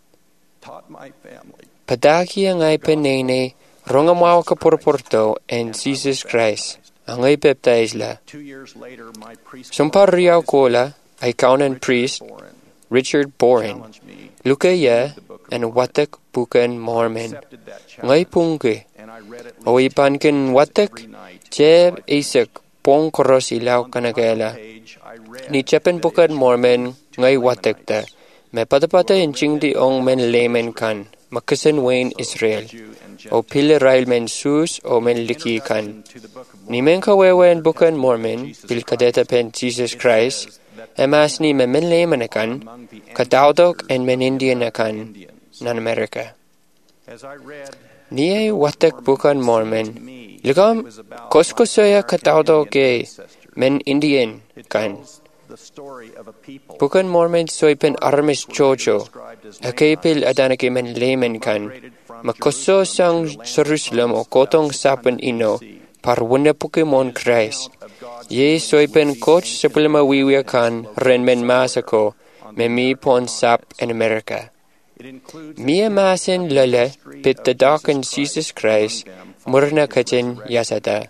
taught my family Padaki ang ay penene. Rongamawa ka porporto en Jesus Christ. Ang ay baptize la. 2 years later. My priest Sumpa riyaw kola ay kaunen priest Richard Boren. challenged me Lukaya and watak bukan Mormon. accepted that Ngay challenge, pungke. and I read at O least ipan 10 kin pages watak. every night. Jeb isak pong koros ilaw On the kanagala. final page, I read Ni chepen that bukan it should Mormon be to ngay watak ta. Lamanites, Me patapata in chingdi ong men layman kan. Makasan Wayne Israel. O pili rail men sus o men liki kan. to the Book of Ni men kawewe en bukan Mormon. Bil kadeta pen Jesus Christ. Emas ni men layman kan. among the Katawdok ancestors en men of Indian the kan. Indians. Nan Amerika. As I read, Ni ay watak bukan Mormon. to me, Ligam it was about koskosoya my katawdok American e ancestors. men Indian It kan. tells the story of a people Bukan Mormon soipen armis chocho. Akapil adanaki men layman kan. Makoso sang Jerusalem o kotong sapan ino. Parwuna Pokemon Christ. Ye soipen coach sa palamawiwia kan ren men masako. Memi pon sap in America. It includes Mia masin lala pit the dark in Jesus Christ. Murna kachin yasata.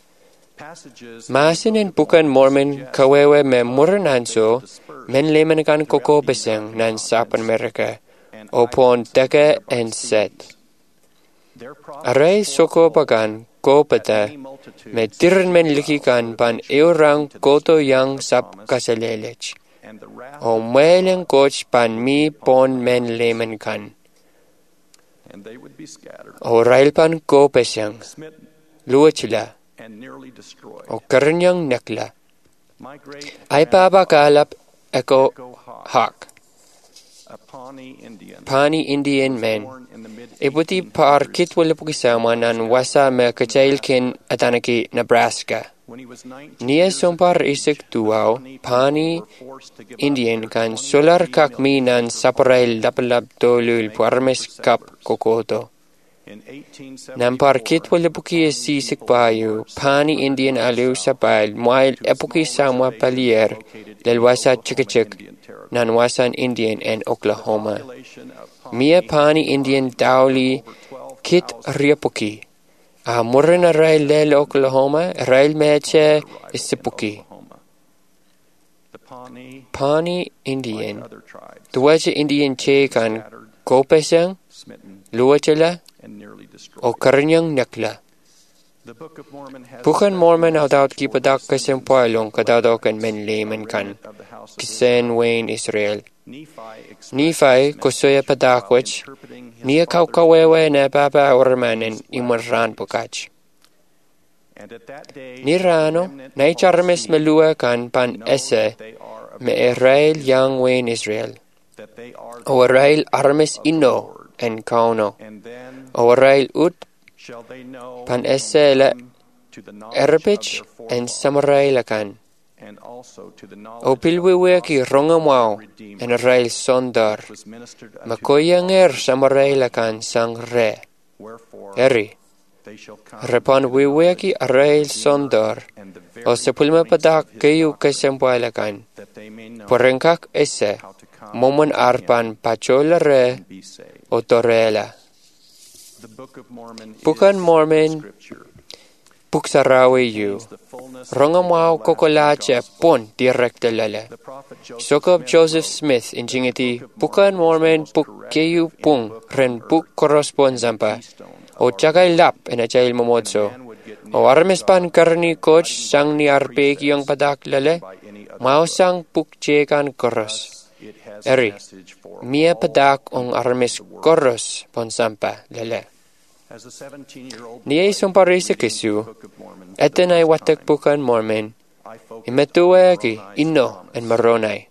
passages Masin en bukan Mormon kawewe me murananso. Men layman kan koko beseng nan sap in America. Opon deka en set. their Aray soko bagan ko pata. Me tiran men likikan pan eurang koto yang sap kasalelech. and the wrath O mweleng coach pan mi pon men layman kan. and they would be scattered, O rail pan ko pesyang. smitten, Luwachila. and nearly destroyed. O karanyang nakla. My great Ay pabakalap eko Echo Hawk, hak. Pawnee Indian men. Ibuti par kitwalipukisama nan wasa me kachailkin atanaki Nebraska. Nia sompar isik tuaw, Pawnee Indian kan solar kakmi nan saparal lapalap dolul puarmes kap kokoto. Nampar kitwalipuki sisik payu, Pawnee Indian alu sapal muail epuki samwa palier lelwasa chikachik nan wasan Indian en Oklahoma. Mia Pawnee Indian dauli kit riapuki. Murin a rail lel Oklahoma, rail meche isipuki. Pawnee Indian. Tuwaja Indian che kan kopesang, luwachala, o karanyang nakla. Bukan Mormon audaut kipadak kasem poilong kadadokan men layman kan, kisen Wayne Israel. Nephi kusoya padakwach, niya kaukawewe na baba ormanen imarran pokach. Nirano, naicharmes melua kan pan ese, me Israel yang Wayne Israel. O Israel armes ino en kauno. O Israel ut pan ese la erbich en samurai lakan. O pilwiwe ki rongamwao en Israel sondar. Makoyanger samurai lakan sang re. Eri. Repan wiwe ki Israel sondar. O sepulma padak kayu kasempuai lakan. Porengkak ese. Momon arpan pachola re. O torela. Bukan Mormon puksarawe yu. Rongamwao kokolache pon direkte lele. Sokob Joseph Smith injingiti Bukan Mormon puk keyu pung ren puk korrespond zampa. O chakay lap en achail momotso. O armes pan karni coach sang ni arpek yung padak lele. Mao sang puk chekan koros. Eri, mia padak ong armes koros pon zampa lele. Niya isumparisa kisu, etan ay watak Bukan Mormon, imetuwe ki ino en maronay.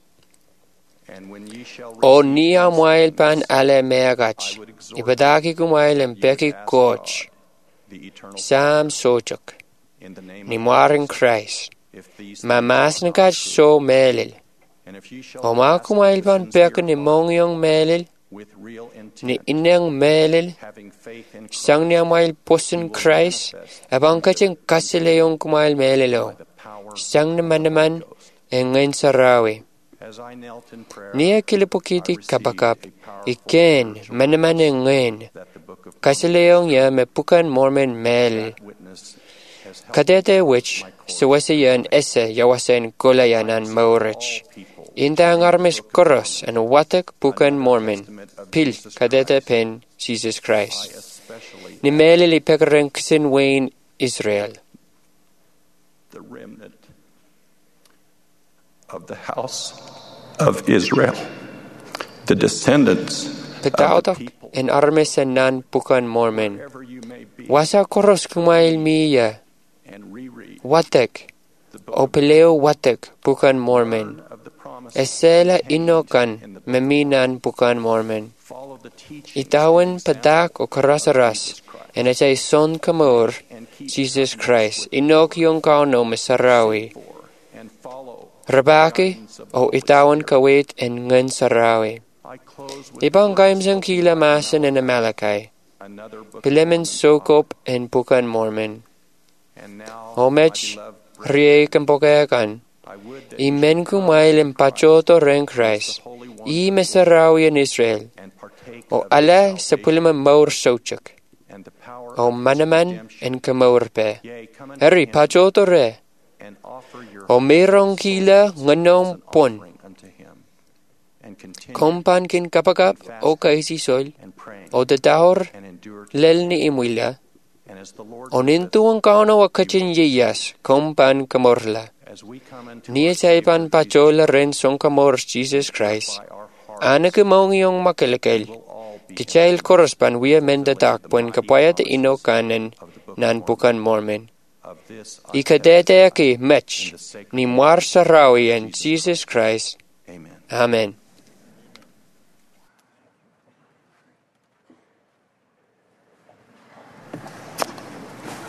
O niya muail pan ale meagach, ibadaki kumail en peki coach, Sam Sochok, ni muaring Christ, mamas nakach so melil. O ma kumail pan peki ni mongyong melil, ni inyang melil, sang niya mail posin Christ, abang kachang kasileyong kumail melilo, sang naman ngayon sa rawi. Niya kilipukiti kapakap, iken manaman ngayon, kasileyong ya me Bukan Mormon mel. Kadete which, suwasayan ese yawasan kolayanan maurich. Inda ang armes koros and watak Bukan Mormon, pil kadete pen Jesus Christ. Ni melili pekareng ksin Wayne Israel. The remnant of the house of Israel, the descendants Pedautak en armes and nan Bukan Mormon. Wasa koros kumail miya. Watak, o peleo watak Bukan Mormon. Esela inokan meminan Bukan Mormon. Itawan padak o karasaras, en echay son kamor, Jesus Christ, inok yung kauno masarawi. Rabaki, o itawan kawit en ngan sarawi. Ibang kaimsang kila masan en Amalakay, pilemen sokop en Bukan Mormon. Homech, riye kampokayakan, imen kumail en pachoto ren Christ, i masarawi en Israel. O ala sa pulima maur sochak. O manaman en kamaurpe. Heri pachoto re. O merong kila nganong pon. Kompan kin kapakap o kaisisol. O dadahor lel ni imuila. O nintuang kauno wakachin yeyas. Kompan kamorla. Niya saipan pachola ren song kamor Jesus Christ. Ana kemong yung makalakel. Kichail korospan wia mendadak puen kapayat ino kanan nan Bukan Mormon. Ikadete aki mech ni muar sarawi en Jesus Christ. Amen.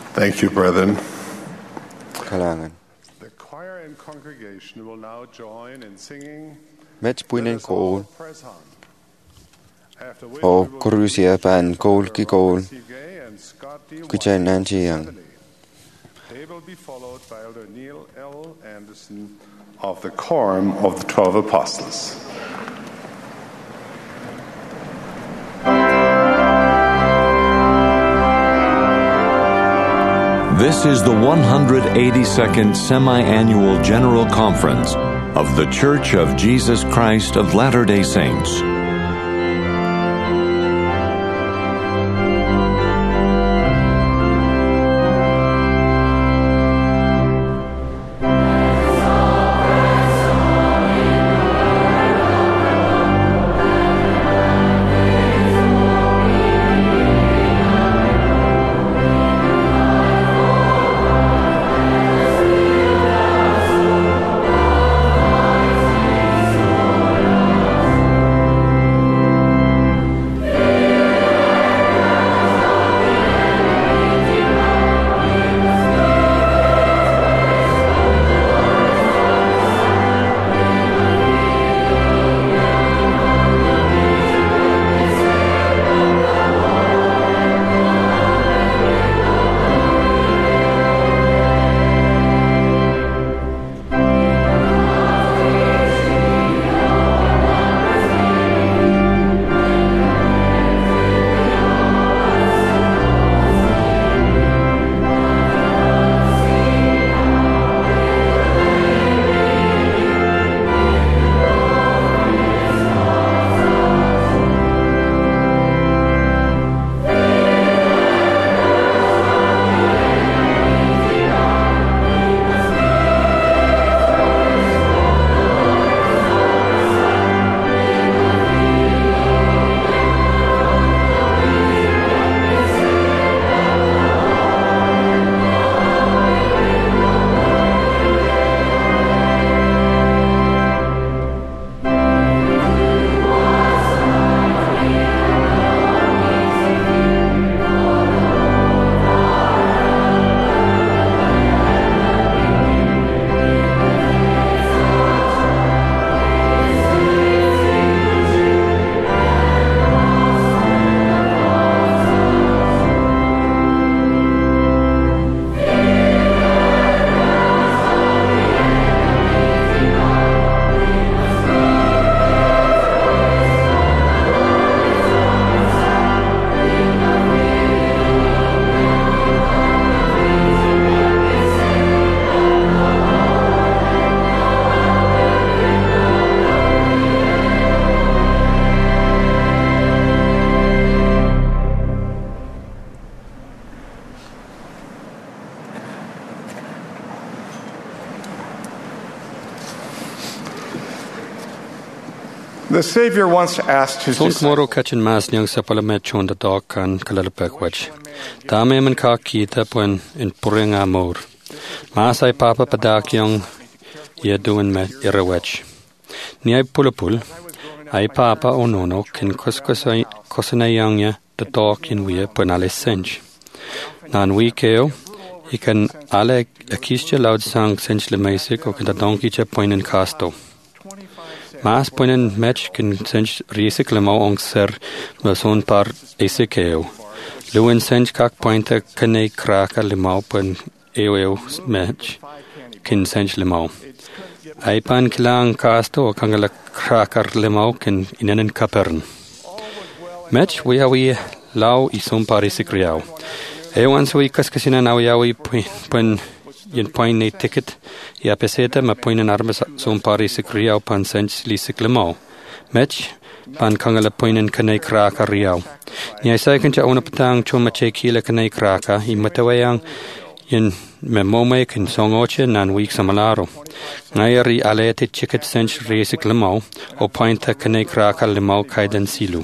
Thank you, brethren. Kalangan. The choir and congregation will now join in singing Mets puinen kool. Press On. After which O we will Kurusia pan kool ki kool. Steve Gay and Scott D. Kuchen White. Nanjiang. They will be followed by Elder Neil L. Anderson of the Quorum of the 12 Apostles. This is the 182nd Semi-Annual General Conference of The Church of Jesus Christ of Latter-day Saints. The Savior once asked his Sunt moro disciples, kachin mas nyang sa palamet chon da dog kan kalalapek Dame man ka kita puen in puringa mor. Mas ay papa padak yung yeduin me irawech. Ni ay pulapul ay papa onono kin kosanay yang ya da dog kin wiya puen ale sench. Nan wi keo ikan ale akisja laud sang sench le meisik o kin da donkey che puen in casto. Mas punen match kin sench risik le mau ong ser mason par esekeo. Luen sench kak pointa kane kraka le mau pun eo match kin sench le mau. Ai pan kilang casto o kangala krakar le mau kin inanen kapern. Match we lau isom par esekriao. Ewan so kaskasina na yawi pun yin point ne ticket ya peseta ma point en armas son pari sikriao pan sench li siklemao match pan kangala point en kanai kraka riao ni sai kan cha ona patang choma che kila kanai kraka I matawayang yin me mome kan songoche nan week samalaro ngayari alete ticket sench ri siklemao o point ta kanai kraka lemao kaidan silu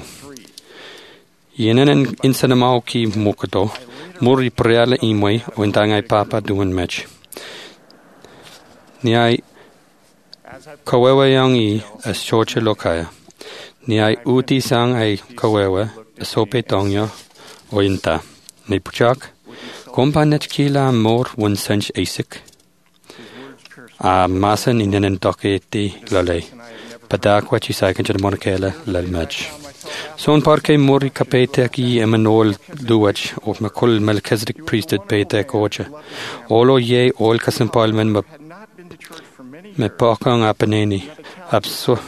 yenen insanamao ki mokoto muri preala imoi o intangai papa duan match Niai kawewa yang I as choche lokaya. Niai uti sang ai kawewa as sope tongyo o inta. Ni puchak Kumpannet kila mor wun sench asik. A masan indenen doketi lalay. Padak wachi saikan jad monakela lalmaj. Son parke mori kapetek I emanol duwach of makul Melchizedek priesthood petek ocha. Olo ye ol kasan parliament me pakang apaneni. Abso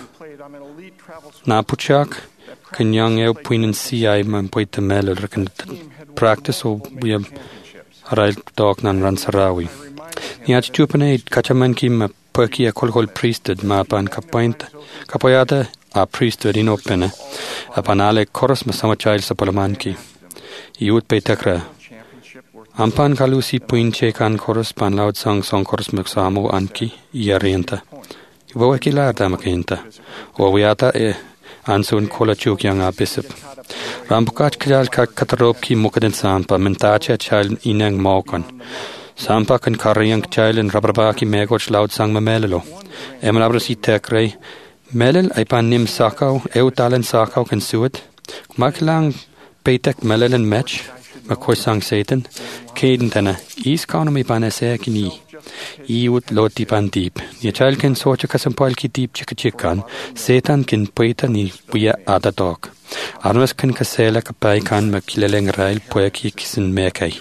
na puchak kanyang eu puinen CI man poita mel rekan practice o we rail dog nan ransarawi. Niach tupane kachaman ki ma perki a kolhol priesthood ma pan kapoyada a priesthood in opene a panale koros ma samachail sa palamanki. Iut petakra. Ampan kalusi puinche kan koros pan laud sang koros maksamo anki iarienta. Iwo kilar damakenta. O wiata ansun kola chuk yang a bishop. Rambukat kjal ka katarop ki mukaden sampa mentache chal inang maukan. Sampa kan kariyang chal in rabrabaki megoch laud sang mamelelo. Emalabras itekray. Melel ay pan nim sakaw, eutalen sakaw kan suet. Maklang petek melelen match. Makoy sang Satan. Kaden tana. Is kanami panese kini. Iut loti pan deep. Ni chal kan socha kasampal ki deep chikan. Satan kan poita ni buya ada dog. Armas kan kasela kapay kan makileleng rail poya ki kisin mekay.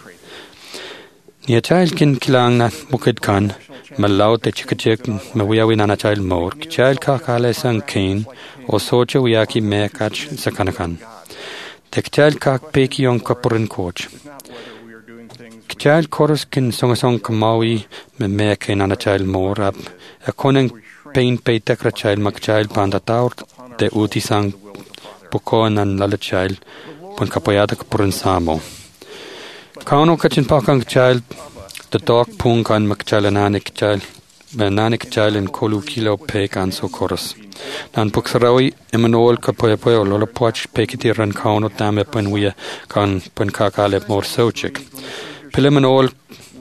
Ni chal kan kilang na bukid kan. Malaw te chikachik mawiyawin na chal mor. Chal ka kale sang kain. O socha wiyaki mekach sa kanakan. Tekchal kak peki yon kapurin coach. Kchal chorus kin songasong kamawi me meke na chal morab. A koning pain pay tekra chal makchal panda taur de uti sang pukoan an lala chal pun kapayada kapurin samo. Kauno kachin pakang chal the dog pung kan makchal ananik chal. Benanik chal in kolu kilo pek an so chorus. Nan puksarawi emanol kapoy lola poch pekiti ran kauno dame pen wia kan pen kakale mor sochik. Pilemanol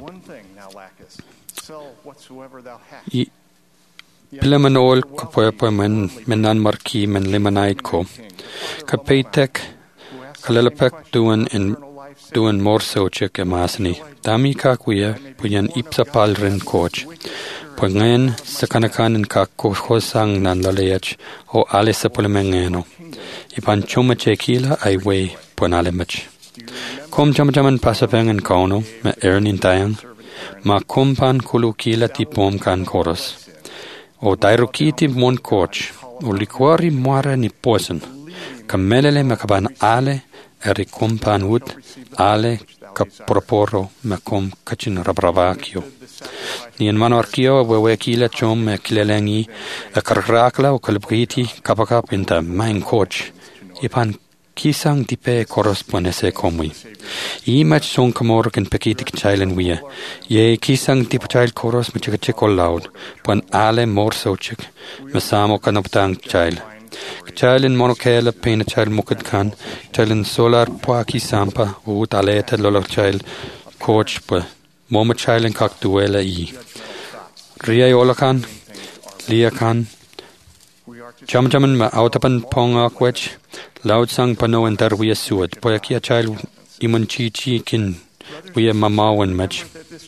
Pilemanol kapoy men nan marki men limonite ko. Kapetek kalalapek duan mor sochik emasni. Dami kakwia puyan ipsa palrin coach. Pagngayon sa kanakanan kakosang nan lalayach o alis sa pulimengeno. Ipan chumache kila ay way punalimach. Kum jamajaman pasapengan kauno me ernin tayang. Ma kumpan kulu kila tipom kan koros. O dairukiti mon coach. O likwari muara ni posen. Kamelele makaban ale eri kumpan wood ale kaproporo makum kachin rabravakyo. Ni en manorkio wewe kila chom me kilelengi a karrakla o kalbriti kapakap inta main coach. Ipan kisang dipe corresponese komui. I mach song kamor ken pekitik chailen wia. Ye kisang dipe chail koros me chikachiko loud. Pon ale mor sochik. Mesamo kanoptang chail. Chailin monokela pain a child mukad kan. Chailin solar poaki sampa ut aleta lola chail coach pa. Moma chailin kak duela I. Ria olakan. Lia kan. Jamjaman ma autapan pongak wech. Loud sang pano and dar we suet. Poyaki a child imun chi kin we a mamawan match.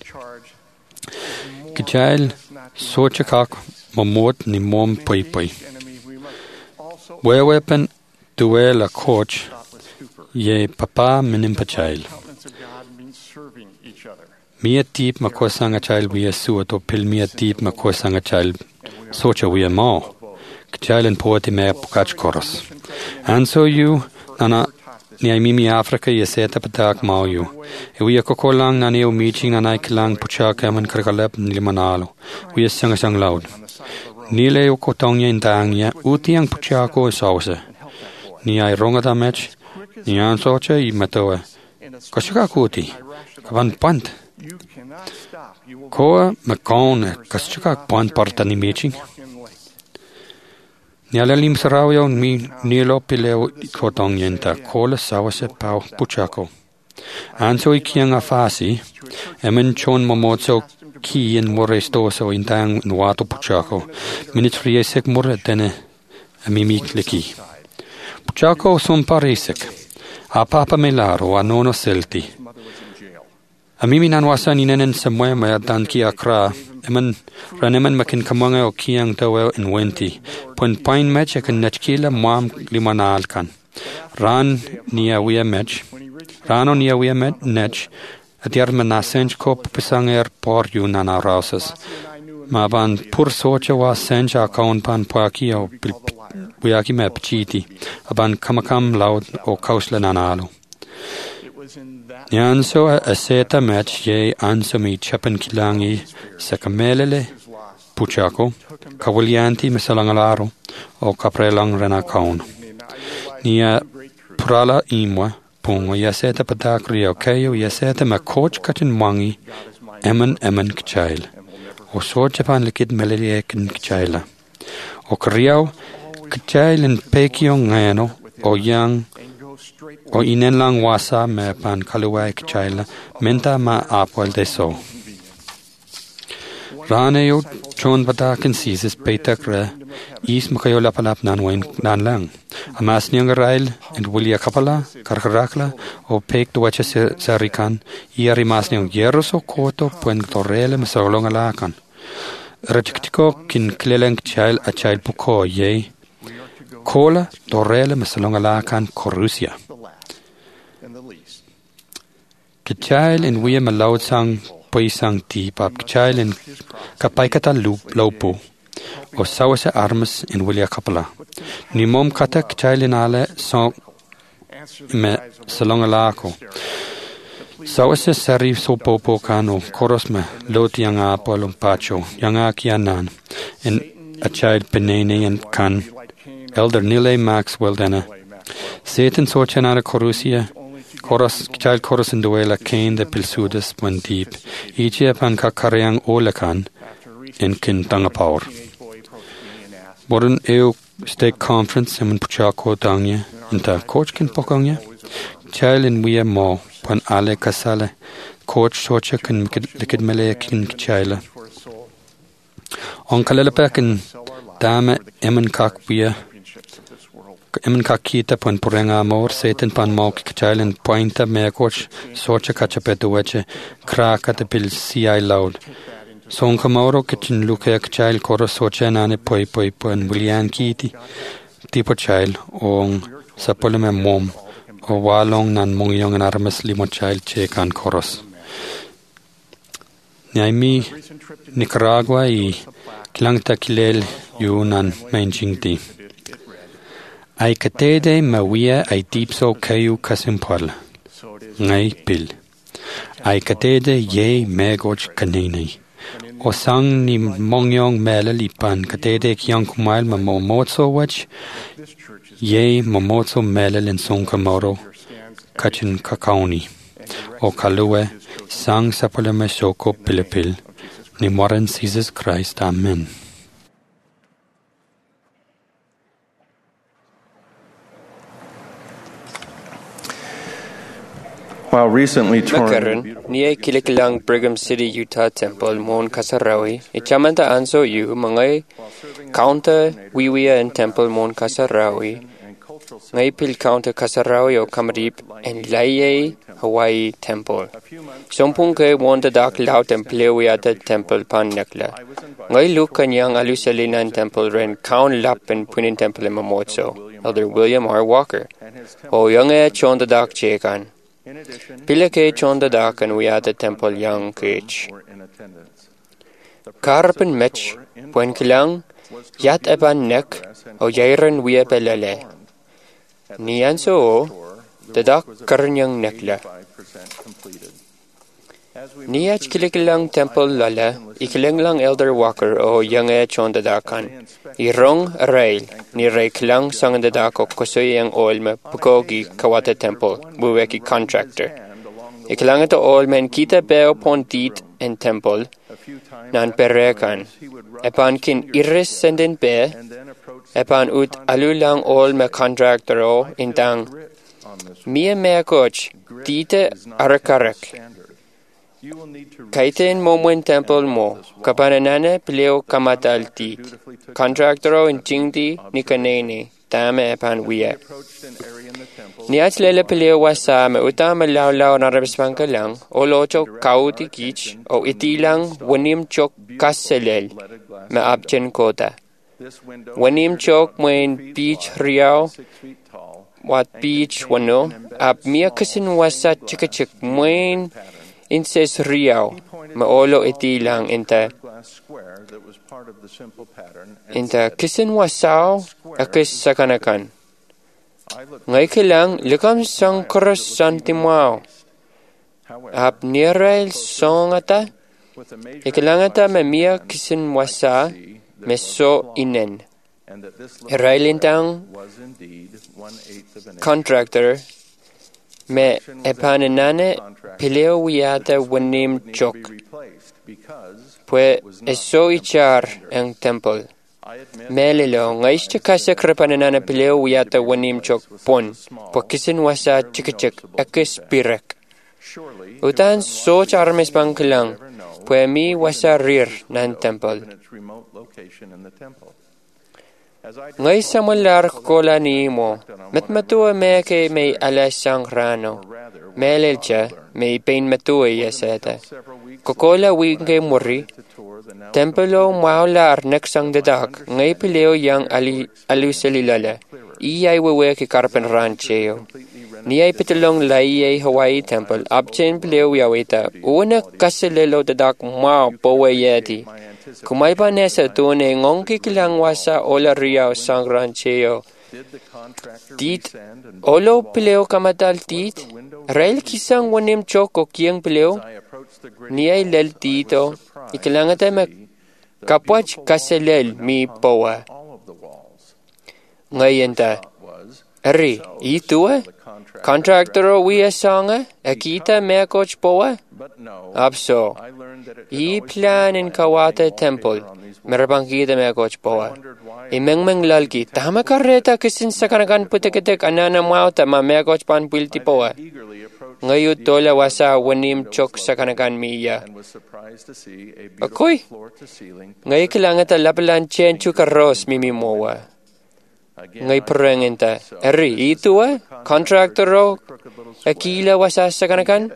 Kichail sochakak mamot ni mom poi. Where weapon duel a coach ye papa minim pachail. Mia deep makosang a child we a suet or pill me a deep makosang a child socha we a ma. Kchail and poeti me pukach chorus. And so you nana ni mimi Africa ye set up attack ma you. We a kokolang nani o meeting and I kilang puchaka man karkalep limanalo. We a sang loud. Nile o kotongya intangya utiang puchako sauce. Ni ay rongata match. Ni an socha I matoa. Kashaka kuti. Kavan pant. Koa makon kashaka pant partani meeting. Nialalim sarawyo mi nilo pileo kotongya inta kola sauce pau puchako. Anso ikiang afasi. Emen chon momotso ki in morestoso in tang nuato puchako. Minitri more tene a mimik leki. Puchako son parisek. A papa melaro a nono selti. Amimi nanwasan inenen semwe maya dan ki akra. Eman raneman makin kamanga o kiang tawe in wenti. Pun pain match akan nachkila muam limanal kan. Ran niya wia match. Rano niya wia match. Atiar manasenj ko pisanger por yun nanarausas. Maban pur socha wa senja kaun pan paki o Buyaki me pchiti, aban kamakam laud o kausla nanalo. Nyanso a seta match ye ansami chapan kilangi sakamelele puchako, kawalianti misalangalaro o kaprelang rena kaun. Nia prala imwa pungo yaseta patakrio kayo yaseta ma coach katin wangi eman kchail. O so chapan likid melele kchaila. O kriyaw Kchail in pekiong ngayano o yang o inenlang wasa me pan kaluwai kchaila menta ma apwal deso. Rane yo chon batakin sisis petakre is makayo lapalap nanwain nanlang. Amas niyang rail and Willia Kapala, Karkarakla o pek duwacha sarikan iari mas niyang yeros o koto puen torrele masolong alakan. Rajiktiko kin kleleng kchail a chail puko ye Kola dorele masalongalakan Korusia. Kchail in wia malaud sang paisang ti pap kchail in kapaikata laupu o sawase armas in Willia Kapala. Ni mom kata kchail in ale song me salongalako. Sawase sari so popo kano koros me lot yanga apolum pacho yanga kianan in a child penene and kan Elder Nile Maxwell dena. Satan sochanara Korusia, child chorus in duela Cain de Pilsudas when deep. Ichi pan kakariang olakan in Kintanga Power. Modern EU State Conference in Puchako Dangya, in ta coach kin pokangya. Child in Wia Mo, pan Ale Kasale, coach socha kin likid malaya kin chaila. On Kalelapek in Dame Eman Kakbia. Eman kakita pon purenga mor Satan pan mok kchailin pointa me coach socha kachapetueche kraka te pil CI loud. Son kamoro kitchen luke kchail koro socha nane poi pon William kiti tipo child on sapoleme mom o walong nan mongyong an armas limo child chekan koros. Naimi Nicaragua I klangta kilel yunan menjingti. Ai katede mawia ai deepso kayu kasimpal. Ngai pil. Ai katede ye megoch kanini. O sang ni mongyong mele lipan katede kyang kumail ma momotso wach. Ye momotso mele lin song kamoro. Kachin kakaoni. O kalue sang sapalame shoko pilipil. Ni moran Jesus Christ. Amen. While recently touring niya kilikilang Brigham City, Utah Temple mon kasarawi ichamanta anso yu mga counter wiwia and temple mon kasarawi ngay pil counter kasarawi o kamarip and laye Hawaii Temple. Sompung ke wonda dak lao temple at temple pan nakla. Ngay luk kanyang alusalinan temple ren kaun lap and punin temple mamotso. Elder William R. Walker. O young chonda dak chekan. Pila ke chonda dak and we at the temple young kech. Karpen mech puen kilang yat eban nek o yairan we pelele. Nianso o the dak karnyang nekla. Niach kilikilang temple lala, ikilang lang Elder Walker o young chonda dakan. Irong rail, ni reikilang sang the dak o kusoy ang olme pukogi kawata temple, buweki contractor. Ikilang ito olmen kita beo pontit en temple, nan perekan. Epan kin iris senden be, epan ut alulang olme contractor o intang. Mia mea coach, dite arakarak. Kaiten momwen temple mo, kapananane pleo kamatalti, contractoro in jingdi ni kanene, tama pan wiya. Niat lele peleo wasa me utama lau na rebspan kalang o locho kauti kich o itilang wanim chok kaselel me abchen kota. Wanim chok mwen beach riau wat beach wano ab mia kasin wasa chikachik mwen inses riau me olo itilang inta kisin wasao akis sakanakan. Ngay kilang likam sang koros santimao. Ap nirail song ata. Ikilang ata me mia kisin wasa me so inen. Irailintang contractor me epanenane pileo wiyata wanim chok. Pwe eso ichar ang temple. Melilo ngaishta kasa krepanenana pileo wiyata wanim chok pon. Po kisin wasa chikachik akis pirek. Utan so charmes pangkilang. Pwe mi wasa rir nan temple. Ngay samular kola ni mo, matmatua me ke may alas sang rano, melelcha may pain matua yaseta. Kokola wing ke muri, tempelo maular neksang dadak, ngay pileo yang alusalilala, iyay wewe ke karpen rancheo. Niyay pitalong laiyay Hawaii temple, abchen pileo yawita, una kasilelo dadak mau powe yeti. Kumay pa nesa tune ngong kikilang wasa ola riao sang rancheo. Tit, olo pileo kamatal tit, rail kisang wanim choko kiyang pileo, niyay lel tito, ikilangata me kapwach kaselel mi powa. Ngayon ta, ari, ituwa? Contractoro wiya sanga, akita me coach powa? Abso, plan in Kawata temple, merabangkita me coach powa. Imengmeng lalki, tama kareta kisin sakanakan putiketek anana mauta ma me coach pan pilti powa. Ngayut tola wasa wanim chok sakanakan miya. Akoy, ngay kilangata lapalan chen chukaros mimimowa. Ngay perengenta, eri ituwa, contractoro, akila wasa sakanakan?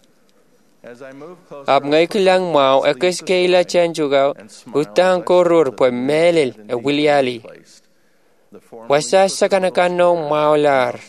Ab ngay kilang mau akis kaila chen chugaw, utang korur po melil a wilyali. Wasa sakanakan no maular.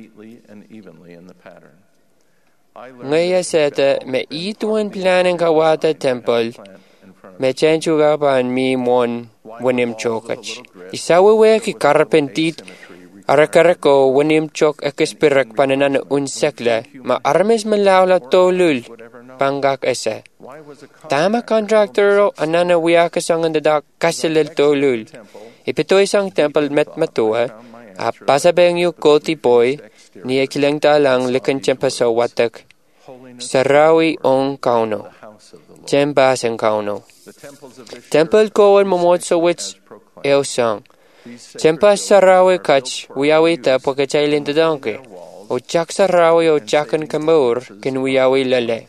Ngay aseta me ituan planning Kawata temple, me chen chugaw pan mi mon wanim chokach. Isawewe ki karpentit arakarako wanim chok akispirak pananan unsekla ma armes malawla tolul pangak esa. Tama contractor anana wiyakasangan dadak kasilil tolul. Ipito isang temple met matua a pasabeng yu koti boy niya kilang talang likan tiyempa sa watak sarawi ong kauno. Tiyempa sang kauno. Temple kowan mamot sa which eosang. Tiyempa sarawi kach wiyawita pagkachaylin dadangke. O chak sarawi o chakan kamur kin wiyawi lale.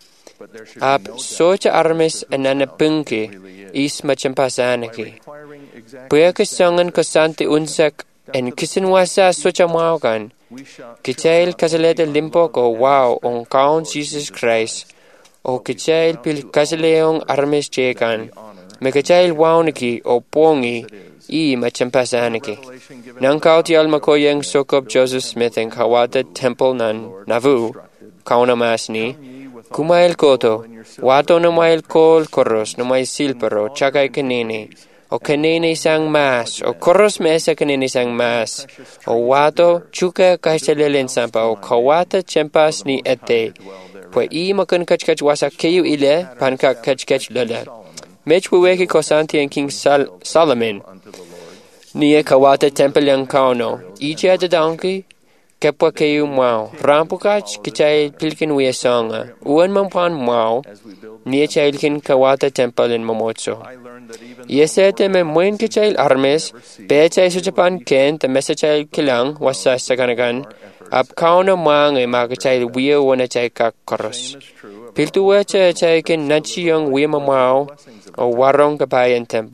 Ap socha armes anana pungke is machempa sanake. Puya kasangan kasante unsak en kisinwasa socha maukan. Kichayl kasalete limpo ko wow on count Jesus Christ. O kichayl pil kasaleong armes chekan. Mekachayl wawniki o pongi I machempa sanake. Nang kauti almakoyeng sokop Joseph Smith en Kawata temple nan Navu, kauna masni. Kumail koto, wato na mail kol koros na may silpero, tsakay kanini, o kanini sang mas, o koros mesa kanini sang mas, o wato chuka kasalilin sampa, o Kawata chempas ni ete, pwe I makun kachkach wasa kayu ile, panka kachkach lala. Mech weweki kosanti en King Solomon, niya Kawata temple yang kauno, ije at donkey, Kepwa kayu mau, rampukach kichay pilkin wiya songa, uwan mampan mau, niya chaylkin Kawata temple in Momotso. Yesete me muen kichay armes, pechay sa Japan ken, ta mesa chay kilang, wasa sakanagan, ap kauna maangay makachay wiya wana chay kakkoros. Piltuwa chay ken nachiyong wiya mamau, o warong kabayan temple.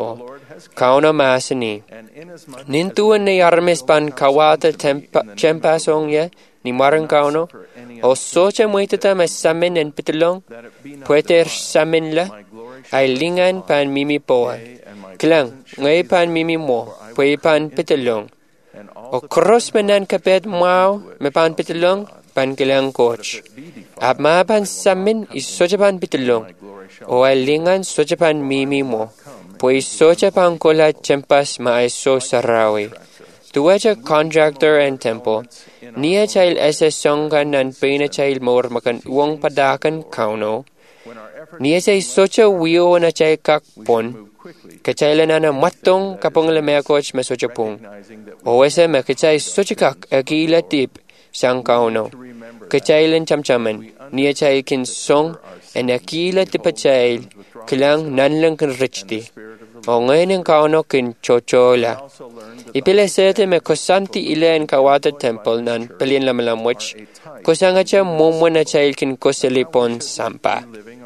kauno masani. Nintuan ni armes pan kawata chempasong ye, ni marang kauno, o socha muitata mas samin en pitilong, pueter samin la, ay lingan pan mimi poa. Klang, ngay pan mimi mo, pue pan pitilong. O cross manan kapet mau, me pan pitilong, pan kilang coach. Ap ma pan samin is socha pan pitilong, o ay lingan socha pan mimi mo, pue socha pan kola chempas ma ay so sarawi. Tuwaja contractor and temple, niya chail esa songkan nan pena chail mor makan uang padakan kauno, niya chay socha wiyo na chay kakpon, kachailan na matong kapong lamaya coach ma socha pong, o esa ma kachay socha kak akila tip sang kauno, kachailan chamchaman, niya chay kin song and akila tipa chail, kilang nanlang kan richti. O ngayon ang kauno kin chochola. Ipilasete me kosanti ila en kawata temple nan pelin lamalamwich, kosanga cha mumu na chail kin koselipon sampa.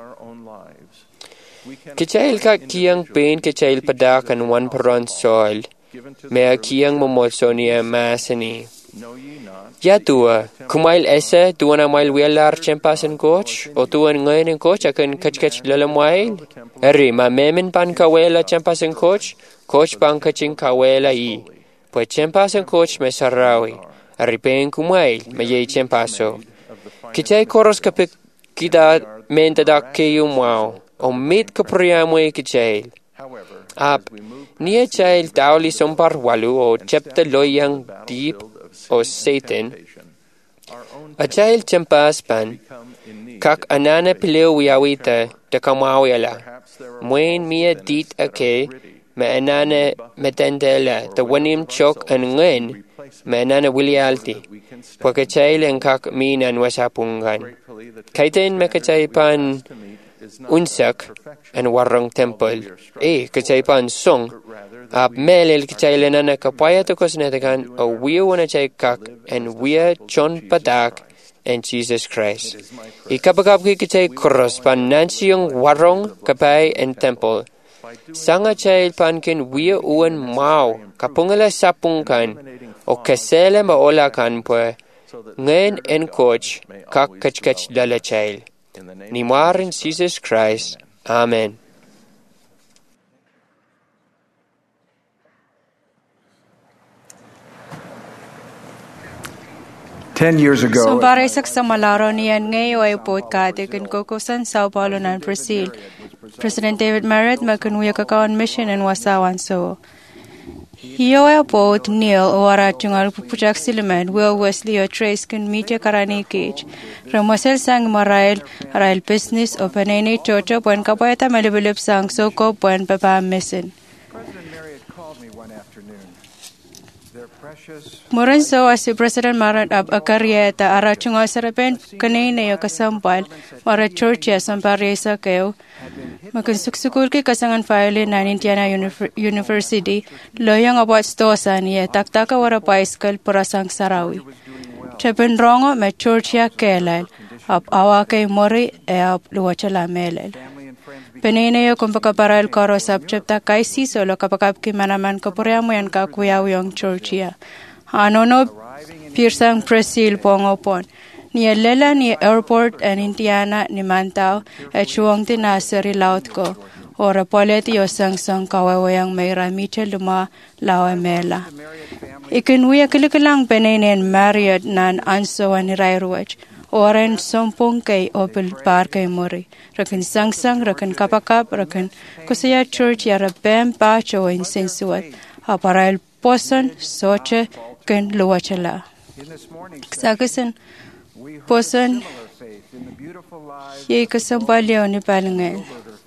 Kichail ka kiyang pain kichail padakan wan paron soil, mea kiyang momolso niya masani. Ya tua, kumail esa tuan amail wialar chempasan coach, o tuan ngayon ang coach akan kach lalamwail? Eri, ma memin pan kawela chempasan coach pan kaching kawela i. Pues chempasan coach me sarawi, eri pen kumail, mayay chempaso. Kichay koros kapik kita mentadak kayo mau, o mit kapriyamoy kichail. Ap, niya chail tauli sompar walu o chepta loyang deep, o Satan, a child chempas pan, kak anana pileo wiawita, da kamawala, mwen mia dit ake, ma anana metendela, da wanim chok an ngayon, ma anana wilialti, pwaka child ang kak minan wasapungan. Kaitain makachay pan unsak, an warang temple, kachay pan song, ap melel kichailan na kapaya to kosnetakan o wiyo na chay kak and wiya chon padak and Jesus Christ. Ikapagap kichay cross pan nansi yung warong kapay and temple. Sanga chay pankin wiya uwan mau kapungala sapungkan o kasela maola kan pwe ngayon and coach kak kachkach dala chay. Ni marin Jesus Christ. Amen. So baraisak sa malaro niyan ngayon ay podcast kan kokosan Sao Paulo ng Brazil. President David Marit magkanuya kakawan mission in Wasawan so. Hiyo ay pod Neil o arachungal pupujak siluman Will Wesley o Trace kan media karani cage. Ramosel sang marail business o panay chocho buwan kapayata malibilip sang soko buwan papa mission. Muran so as President Marat ab akaryeta arachung asarapen kanina yo kasampal mara church ya samparesa kayo makan suksukul ke kasangan file na Indiana University loyang about stosan ye taktaka wara paiskal purasang sarawi chepen rongo me church ya kelal ab awa kay mori e ab luwachala melel penene yo kumpakaparal karo subjecta kaisi solo kapakap ki manaman kapuriamo yan kakuyaw yung church ya anono pirsang Brazil pongopon ni lela ni airport and Indiana ni Mantao at chuang tinasari laut ko ora poleti yo sang kawawayang may ramiche luma lawamela ikinwiya kilikalang penenen Marriott nan anso ni Rairuach oren sompong kay opel par kay mori rakan sang rakan kapakap rakan kusaya church yara bem pacho in sensuat aparal poson soche ken luwachala sagasan poson ye kasampalyo ni palangel.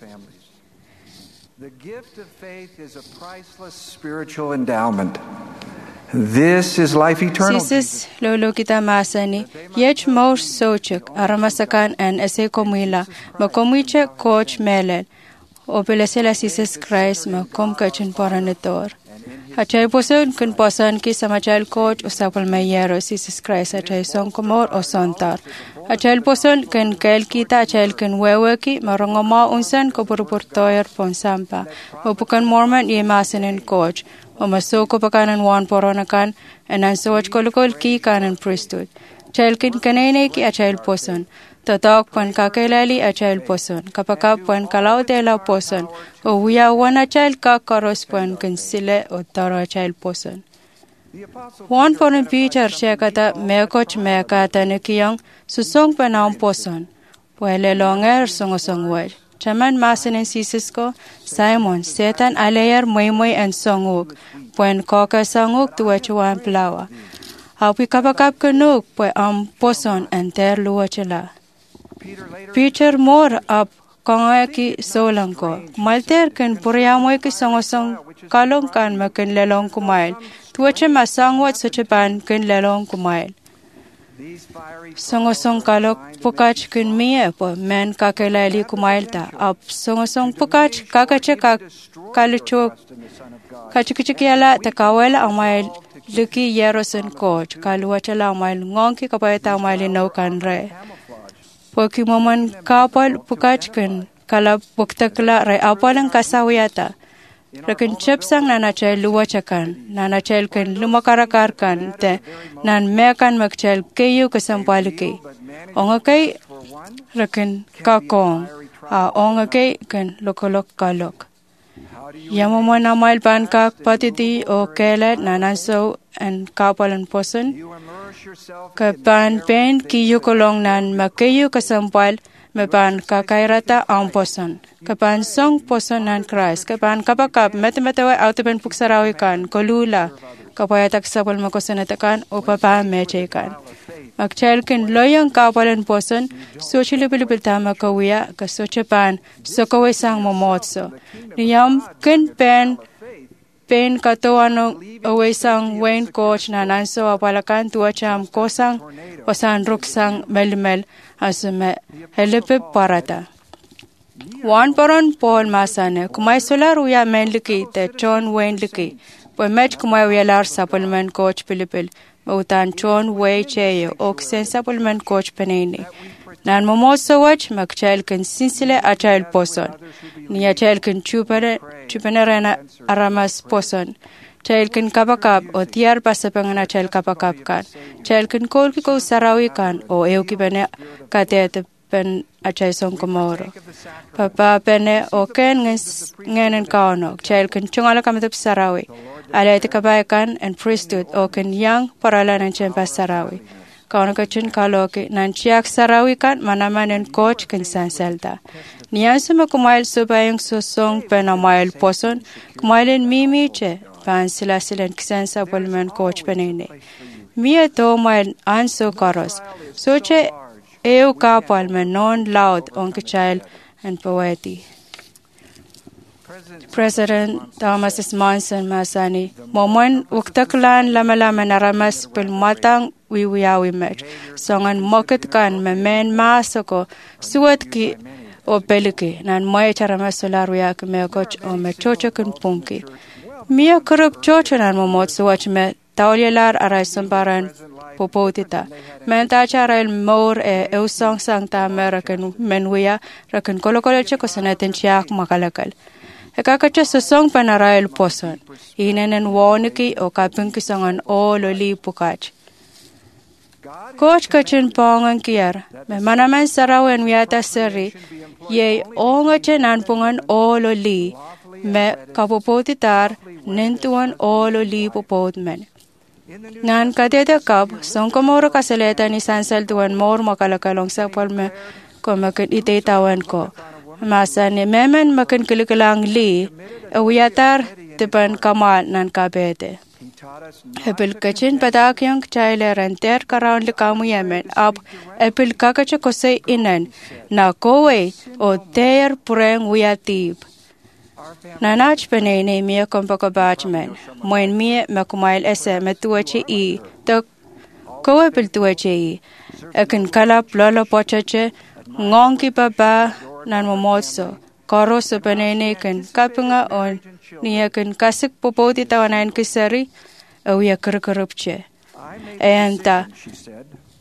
The gift of faith is a priceless spiritual endowment. This is life eternal. Sisis lolo kita masani yech mor sochuk aramasakan an ese komila makomicha coach melel opelasela sisis Christ makomkachin paranator. Achay poson kun poson ki samachal coach usapal mayero sisis Christ achay son komor o sontar Achail poson ken kel kita achail ken wewe ki marongoma unsan ko purpurtoyer ponsampa. Upukan Mormon ye masinin coach. Masoko pakanan wan poronakan enan soch kolokol ki kanan priesthood. Achail ken kanene ki achail poson. Tatak pan kakelali achail poson. Kapakap pan kalautela poson. O wiya wan achail kakaros pan kensile o taro achail poson. Wan porin Peter chekata mekoch mekata nikiyang susong panang poson. Pwele longer songosong waj. Chaman masinin sisisko Simon setan alayer moy and songuk. Pwen koka sanguk tuwachuan plawa. Hawi kapakap kanuk pwe poson enter luwachela. Peter more up konga ki solangko. Malter ken puryamoy ki songosong kalong kan makin lelong kumail. Tuwache masangwat suchapan ken lelong kumail. Songosong kalok pukach ken miye po men kakelali kumailta. Ap songosong pukach kakache kaluchok. Kachikichikiala takawela amail luki yerosen coach. Kaluwachala amail ngongki kapayata amail inaukan re. Poki moman kapal pukach ken kalap buktakla re apalang kasawiyata. Rakan chepsang nanachel luwachakan, nanachel ken lumakarakarkan, te nan mekan makchel kayo kasampaliki. Ongakay rakan kakong, ongakay ken lokolok kalok. Yamamo na mail pan kak patiti o kelet nananso and kapalan poson. Kapan pen kiyo kolong nan makayo kasampal, mepan kakairata ang poson. Kapan song poson nan Christ. Kapan kapakap metemetawa autopen puksarawikan, kolula, kapayatak sapal makosanatakan o papa mechekan. Magchelkin loyang kapalan poson, sochilipilipilta makawiya, kasochapan, sokaway sang momotso. Niyam kin pen katuano away sang Wayne coach na nanso apalakan tuacham kosang pasan ruksang melmel asume helipip parata. Wan paron Paul masane kumay solar uya menliki te John Wayne liki po match kumay uyalar supplement coach Pilipil mautan John Wayne cheyo oksen supplement coach penini. Nan momoso wach magchail kin sinsile achail poson. Niya chail kin chupanerena aramas poson. Chail kin kapakap o tiar pasapangana chail kapakap kan. Chail kin kolki ko sarawi kan o euki pene katete pen achay song komoro. Papa pene o ken ngenen kaonok. Chail kin chungala kamatap sarawi. Alayte kabayakan and priesthood o kin yang paralan and chempas sarawi. Kaunakachin kaloki nanchiak sarawikan manamanen coach ken sanselta. Niyansuma kumail subayang susong penamail poson kumailin mimiche pan silasilen kisen supplement coach penene. Mia to mail anso karos. Soche eu kapal men non loud onkichail and poeti. President Thomas S. Monson Masani, Momon Uktaklan Lamalama Naramas Pilmatang Wiwiawi Met, Songan Mokatkan Memen Masoko, Suatki o Peliki, Nan Moy Charamas Solariak Mekoch o Mechochakan Punki. Mia Kurup Chochanan Momot Suach Met, Taulialar Araisambaran Popotita, Mentacharal More Eusong Sangta American Menwia, Rakan Kolokolochakosanetan Chiak Makalakal. Ekakacha susong panarail poson, inenen woniki o kapinkisangan o loli pukach. Coach kachin pongan kier, me manaman sarawen wiata seri, ye ongachen anpungan o loli, me kapopotitar, nintuan o loli popotmen. Nan katete kap, songkomoro kasaleta ni sansaltuan mor makalakalong sa palme komakit itaitawan ko. Masane memen makan kilikalang li, awiyatar tipan kamal nan kabete. Epil kachin patakyang chaile renter karaun likamu yemen ab epil kakacha kose inan na kowe o ter pureng wiyatib. Nanach penene miya kompakabachmen, moin miya makumail ese metuache I, tak kowe pil tuache I, ekin kalap lolo pochache, ngongki papa, nan momotso, karo sa panene kan kapanga on niya kan kasik popoti tawanan kisari, awiya karakarupche. Ayanta,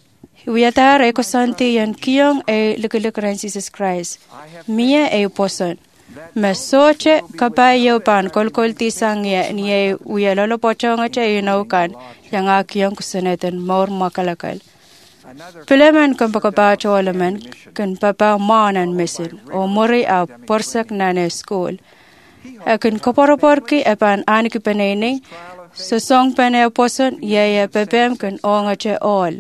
Wiatare ko santi yan kiyong e likilikran Jesus Christ. Mia e poson. Me soche kabayo pan kolkolti sangya niye uyalolo pochonga che yunaukan yang akiyong kusaneten maur makalakal. Pilemen kan pakabacho olemen kan papa maanan mesin o muri a porsak nane school. Akin koporoporki epan aniki peneni sosong pene poson yaya pepem kan onga che all.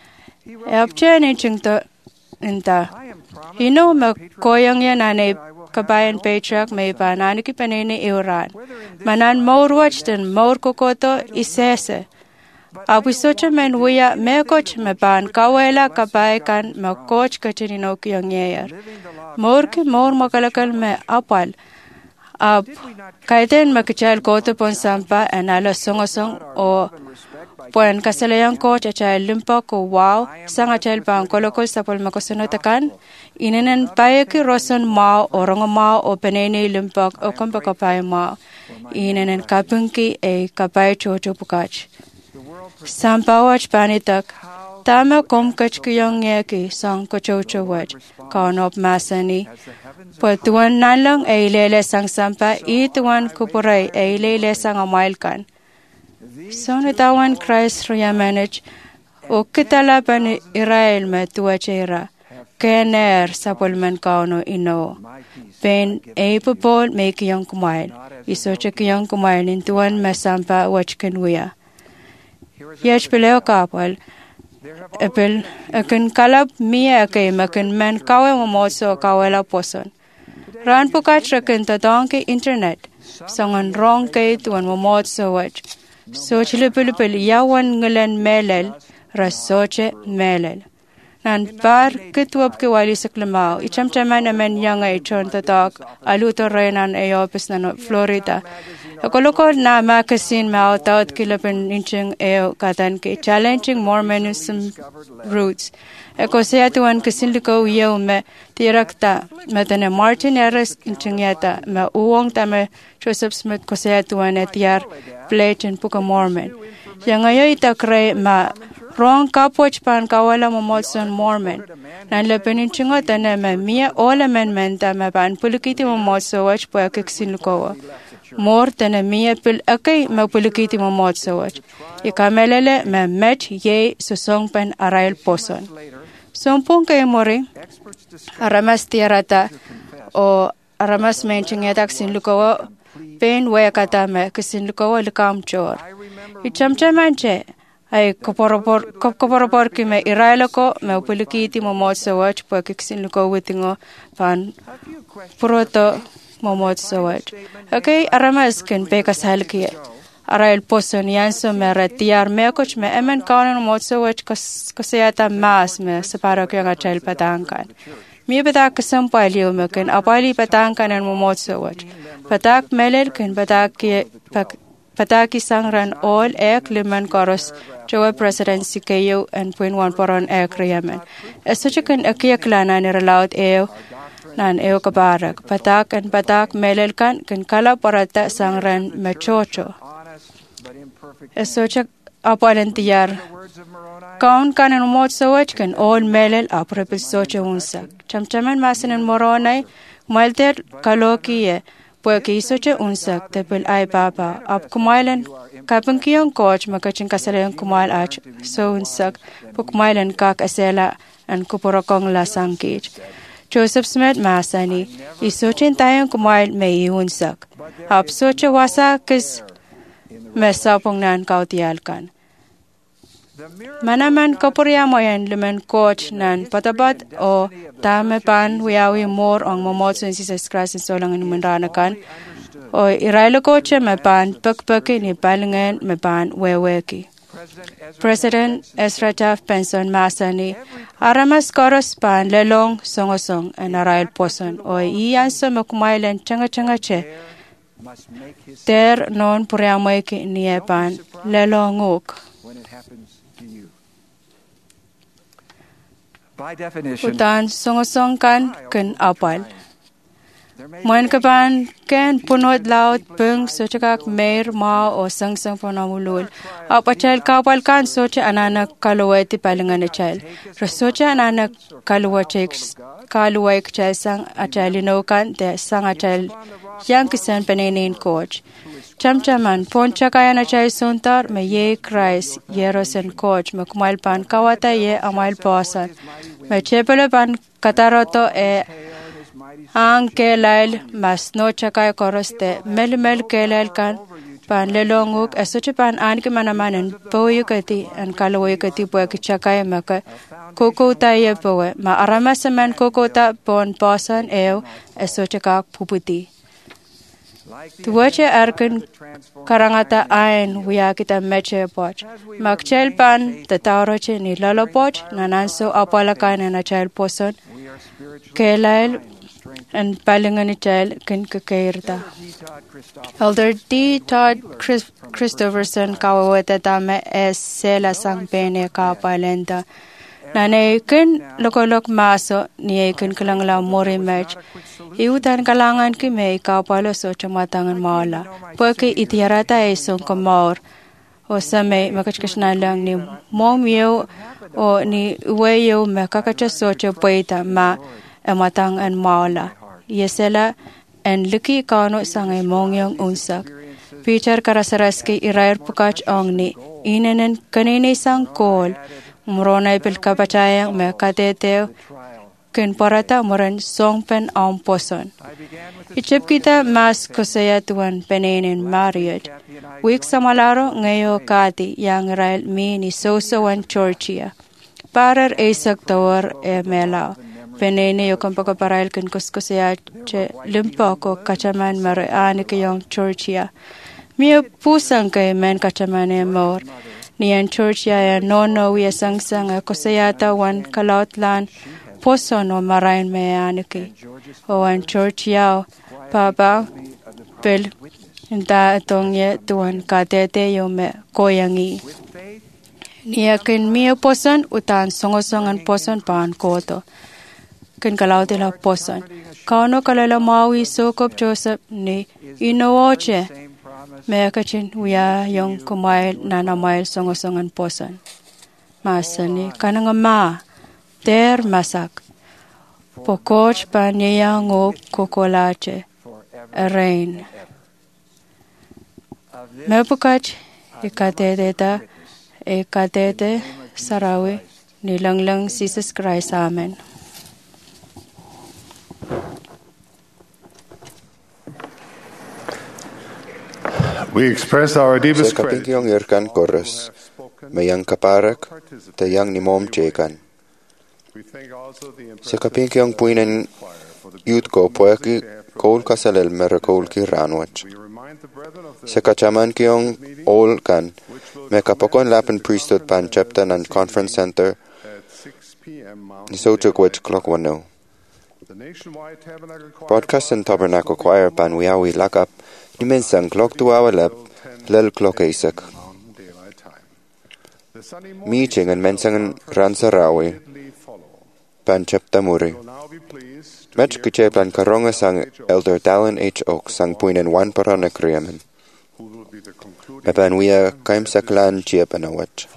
Apchen chingto inta. Hino me koyang yan nane kabayan paytrack may pa naniki panini iuran. Manan maur watch den maur kokoto isese. Abisocha men wuya me coach me pan kawela kabay kan me coach kachinino kiyong year. Maur ki maur makalakal me apal. Ab kaiten makichal koto pon sampa anala songosong o Puan kasalayang coach achal limpa ko wow sang achal pang kolokol sapol makosunotakan inanan payaki roson mao o rongo mao o penene limpa o kampakapay mao inanan kapungki e kapay chocho pukach sampawach panitak tama komkach kiyong ngeki sang kochocho wach kaonop masani patuan nalang e lele sang sampa ituan kupuray e lele sang amailkan So natawan Christ roya manage o kitala pan Israel me tuachera kener sapolman kauno ino pen e popol me kiyong kumail isoche kiyong kumail intuan masampa wachken wia yech peleo kapal epel akan kalab mia kay makan man kawe momoso kawela poson ran pukach raken tatong internet sangan rong kay tuan momoso wach Sochile pilipil yawan ngalan melel, rasoche melel. Nan par kitwab ki wali saklamao, ichamchaman amen yanga ichon tatak, aluto renan eopis na Florida. Akolokod na makasin mao taot kilapin inching eo katan ki challenging Mormonism roots. Eko sayatuan kasinliko yeo me tirakta metane Martin Harris inching yata me uwong tame Joseph Smith ko sayatuan etiar plate and puka Mormon. Yang ayo itakre ma rong kapoch pan kawala momotson Mormon. Nan lepenin chingot ane me mia ola men menta me pan pulikiti momotso wach po akiksinlukowa. Mor tane mia pil akay me pulikiti momotso wach. Ikamelele me met ye susong pen arail poson. Sompong kay mori aramas tiarata o aramas menchingyatak sinlukowa pen waya katame kasinlukowa likam chor. Ichamchamanche ay koporopor ki me iraila ko me pulikiti momotso wach po kiksinlukowa tingo pan puroto momotso wach. Okay, aramas ken pe kasal kiye. Arail poson yanso me retiar me coach me emen kaunan momotso wach kasayata mas me separo kyo nga chal patangkan. Mi patak kasampay liyo me ken apali patangkan ang momotso wach. Patak melel ken pataki sangran all ek liman koros jowa presidency kayo and point one poron ek riyaman. Esoche ken akiyak lana niralaut eo nan eo kabarak. Patak and patak melel kan ken kala parata sangran mechocho. Esoche apalentiyar. Kaun kanan momotso wach ken all melel aprepil soche unsak. Chamchaman masin moronay malter kalokiye. Pueki isoche unsak tepil ay papa ap kumailan kapang kiyong coach makaching kasalayang kumail ach so unsak pukmailan kak asela an kuporokong lasang kich. Joseph Smith masani isoche tayong kumail may unsak ap soche wasa kis mesapong nan kautialkan. Manaman kapurya mo yan lumen coach nan patabat o tame pan wiyawi mor ang momotso in Jesus Christ so lang inumunranakan o irailo coach me pan pagpagi ni palingan me pan weweki. President Ezra Taft Benson masani aramas koros pan lelong songosong en arail poson o iyan so makumailan changa che ter non puriamoyki niye pan lelonguk. Utan songosong kan ken apal. Mwen kaban ken punot laut bung sochakak mer ma o sang panamulul. Apachal kapal kan socha anana kaluweti palingan chal. Rasocha anana kaluwaik chal sang achalino kan te sang achal yang kisan panenin coach. Chamchaman poncha kaya na chay suntar me ye Christ yerosen coach me kumail pan kawata ye amail pasan. Me chepele pan kataroto ang kelail mas no chakay koroste mel kelail kan pan lelonguk esoche pan an ke manamanen poyukati an kaloyukati po chakay maka kokota ye po ma aramasaman kokota pon pasan esoche kak puputi. Tuwache arkan karangata ain wiya kita meche poch. Magchel pan tatauroche ni lalo poch nananso apalakan na chel poson kelail and palingan chel kin kakairta. Elder D. Todd Christopherson kawawata tame sela sang pene ka palenda. Nane kin lokolok maso niye kin kalangla mori match. Iutan kalangan ki me ka palo so chamatangan mala. Porque itiarata son kamor. O same makachkashna lang ni momyo o ni uweyo makakacha socho poita ma ematang an mala. Yesela en liki kano sangay mongyong unsak. Peter karasaraski irair pukach ongni. Inenen kanini sang kol. Muronay pilkapachayang me kateteo ken parata moran songpen ang poson. Ichip kita mas kusaya tuan penenin marriage. Week sa malaro ngayo kati yang rail mi ni sosowan chorchia. Parar esak tawar melao. Penene yo kampakaparail ken kuskusaya che limpa ko kachaman marani kayong chorchia. Mio pusang kay men kachaman mor. Niyan chorchia ya nono wiya sang-sang kusayata wan kalautlan poson o marain meyaniki. O wan chorchia papa pel inta atongye tuan katete yo me koyangi. Niya kin miyo poson utan songosongan poson paan koto. Kin kalautila poson. Kauno kalala mawi sokop Joseph ni inooche. Mayakachin wiya yung kumail nanamail songosongan poson. Masani kanang ma ter masak. Pokoch pa niya ngop kokolache. Rain. Mepukach ikatete sarawi nilanglang Jesus Christ. Amen. We express our deepest Sa kapingyong yerkan koros, mayang kaparak, tayang ni mom chekan. Sa kapingyong puinen youth ko poeki koul kasalel merakol ki ranwach. Sa kachaman kiyong ol kan, me kapokon lapen priesthood pan chapter and conference center, ni sochukwech clock 1:00. Broadcast and Tabernacle Choir pan wiawi lakap ni mensang clock 2 hour lap lel clock isak. Meeting and mensangan ransarawi pan chapta muri. Match kuche pan karonga sang Elder Dallin H. Oak sang puinen wan parana kriyaman. Pan wia kaim saklan chiap anawach.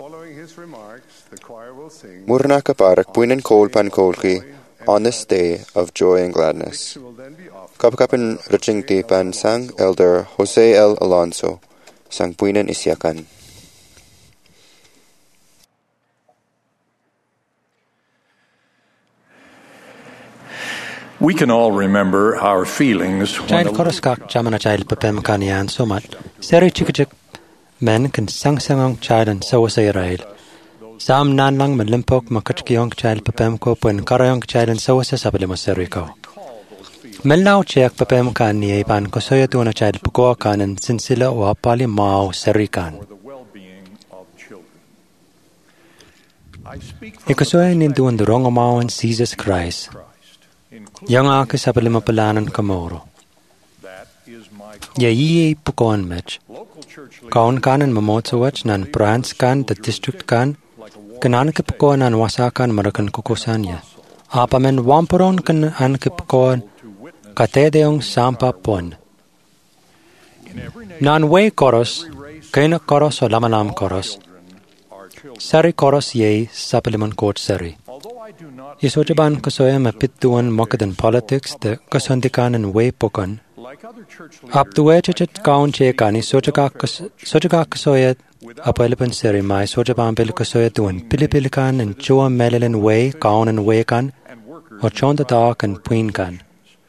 Murna kaparak puinen kol pan kolki on this day of joy and gladness. Kapkapan Rachingti pan sang Elder Jose L. Alonso, sang puinen isyakan. We can all remember our feelings when Child chorus kak chamana child pepem kanian somat. Seri chikachik men kan sang-sangang child and sawa sa Israel. Sam nan lang malimpok makachkiyong child pepem ko puen karayong child and sawa sa sabalimo seri ko. Melnao check pepem kan ni pan ko soya tuana child puko kanan sinsila o apali mao seri kan. Ikasoya ninduan durong amawan Jesus Christ. Yang aki sabalimo palanan kamoro. Ya iye pukon mech. Kaun kanan mamotsawach nan branch kan the district kan. Kanan ke pukon nan wasakan marakan kukusan ya. Apamen wamporon kan an ke pukon katedeong sampa pon. Nan way koros, kaina koros o lamalam koros, sari koros ye sapiliman court sari. Isojaban kasoya mapituan mokadan politics de kasondikan and way pokan. Up the way chichet kaun chekani sojaga kasoya apelipan sari mai sojaban bil kasoya tuan pilipilikan and chua melilin way kaun and way kan or chonda dark and puin kan.